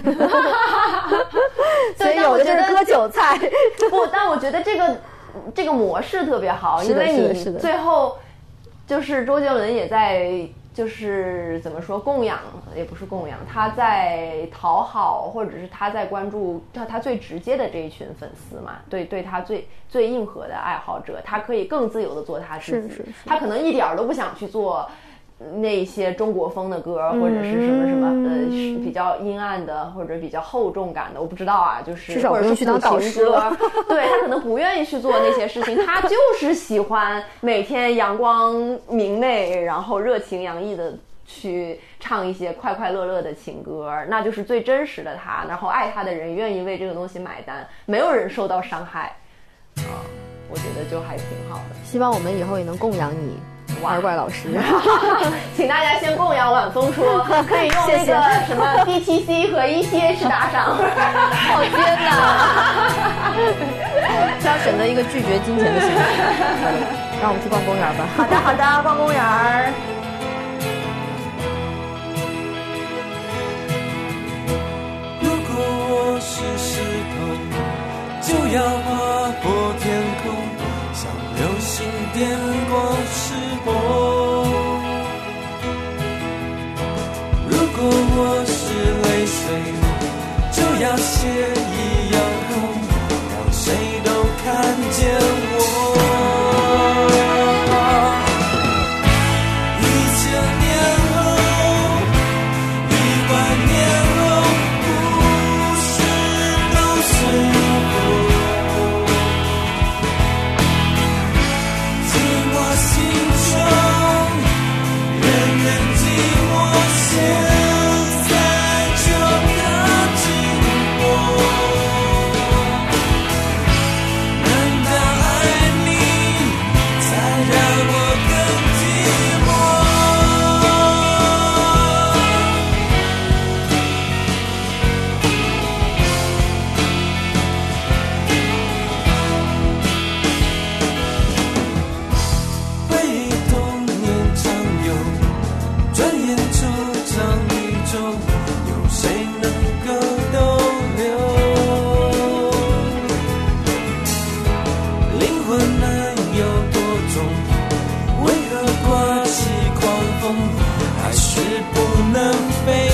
所以有的就是割韭菜。 不，但我觉得这个这个模式特别好，因为你最后就是周杰伦也在。就是怎么说供养也不是供养，他在讨好或者是他在关注他他最直接的这一群粉丝嘛，对对他最最硬核的爱好者，他可以更自由的做他自己， 是是是， 他可能一点都不想去做那些中国风的歌，或者是什么什么、嗯、呃比较阴暗的或者比较厚重感的，我不知道啊，就是至少不用去当导师歌，对，他可能不愿意去做那些事情，他就是喜欢每天阳光明媚，然后热情洋溢的去唱一些快快乐乐的情歌，那就是最真实的他，然后爱他的人愿意为这个东西买单，没有人受到伤害啊，我觉得就还挺好的。 希望我们以后也能供养你二怪老师。 请大家先供养晚风说，可以用那个什么 D T C 和 E T H 打赏。 好天哪！是要选择一个拒绝金钱的形式。让我们去逛公园吧。 好的好的，逛公园。 如果我是石头，就要划破天空，像流星电光石火。如果我是泪水，就要血一样红，让谁都看见我。一千年后，一万年后，故事都随后。寂寞心中，远远寂寞，现在就靠近我。难道爱你，才让我更寂寞？回忆童年常有，转眼就像宇宙，有谁能够逗留？灵魂能有多重？为何刮起狂风，还是不能飞？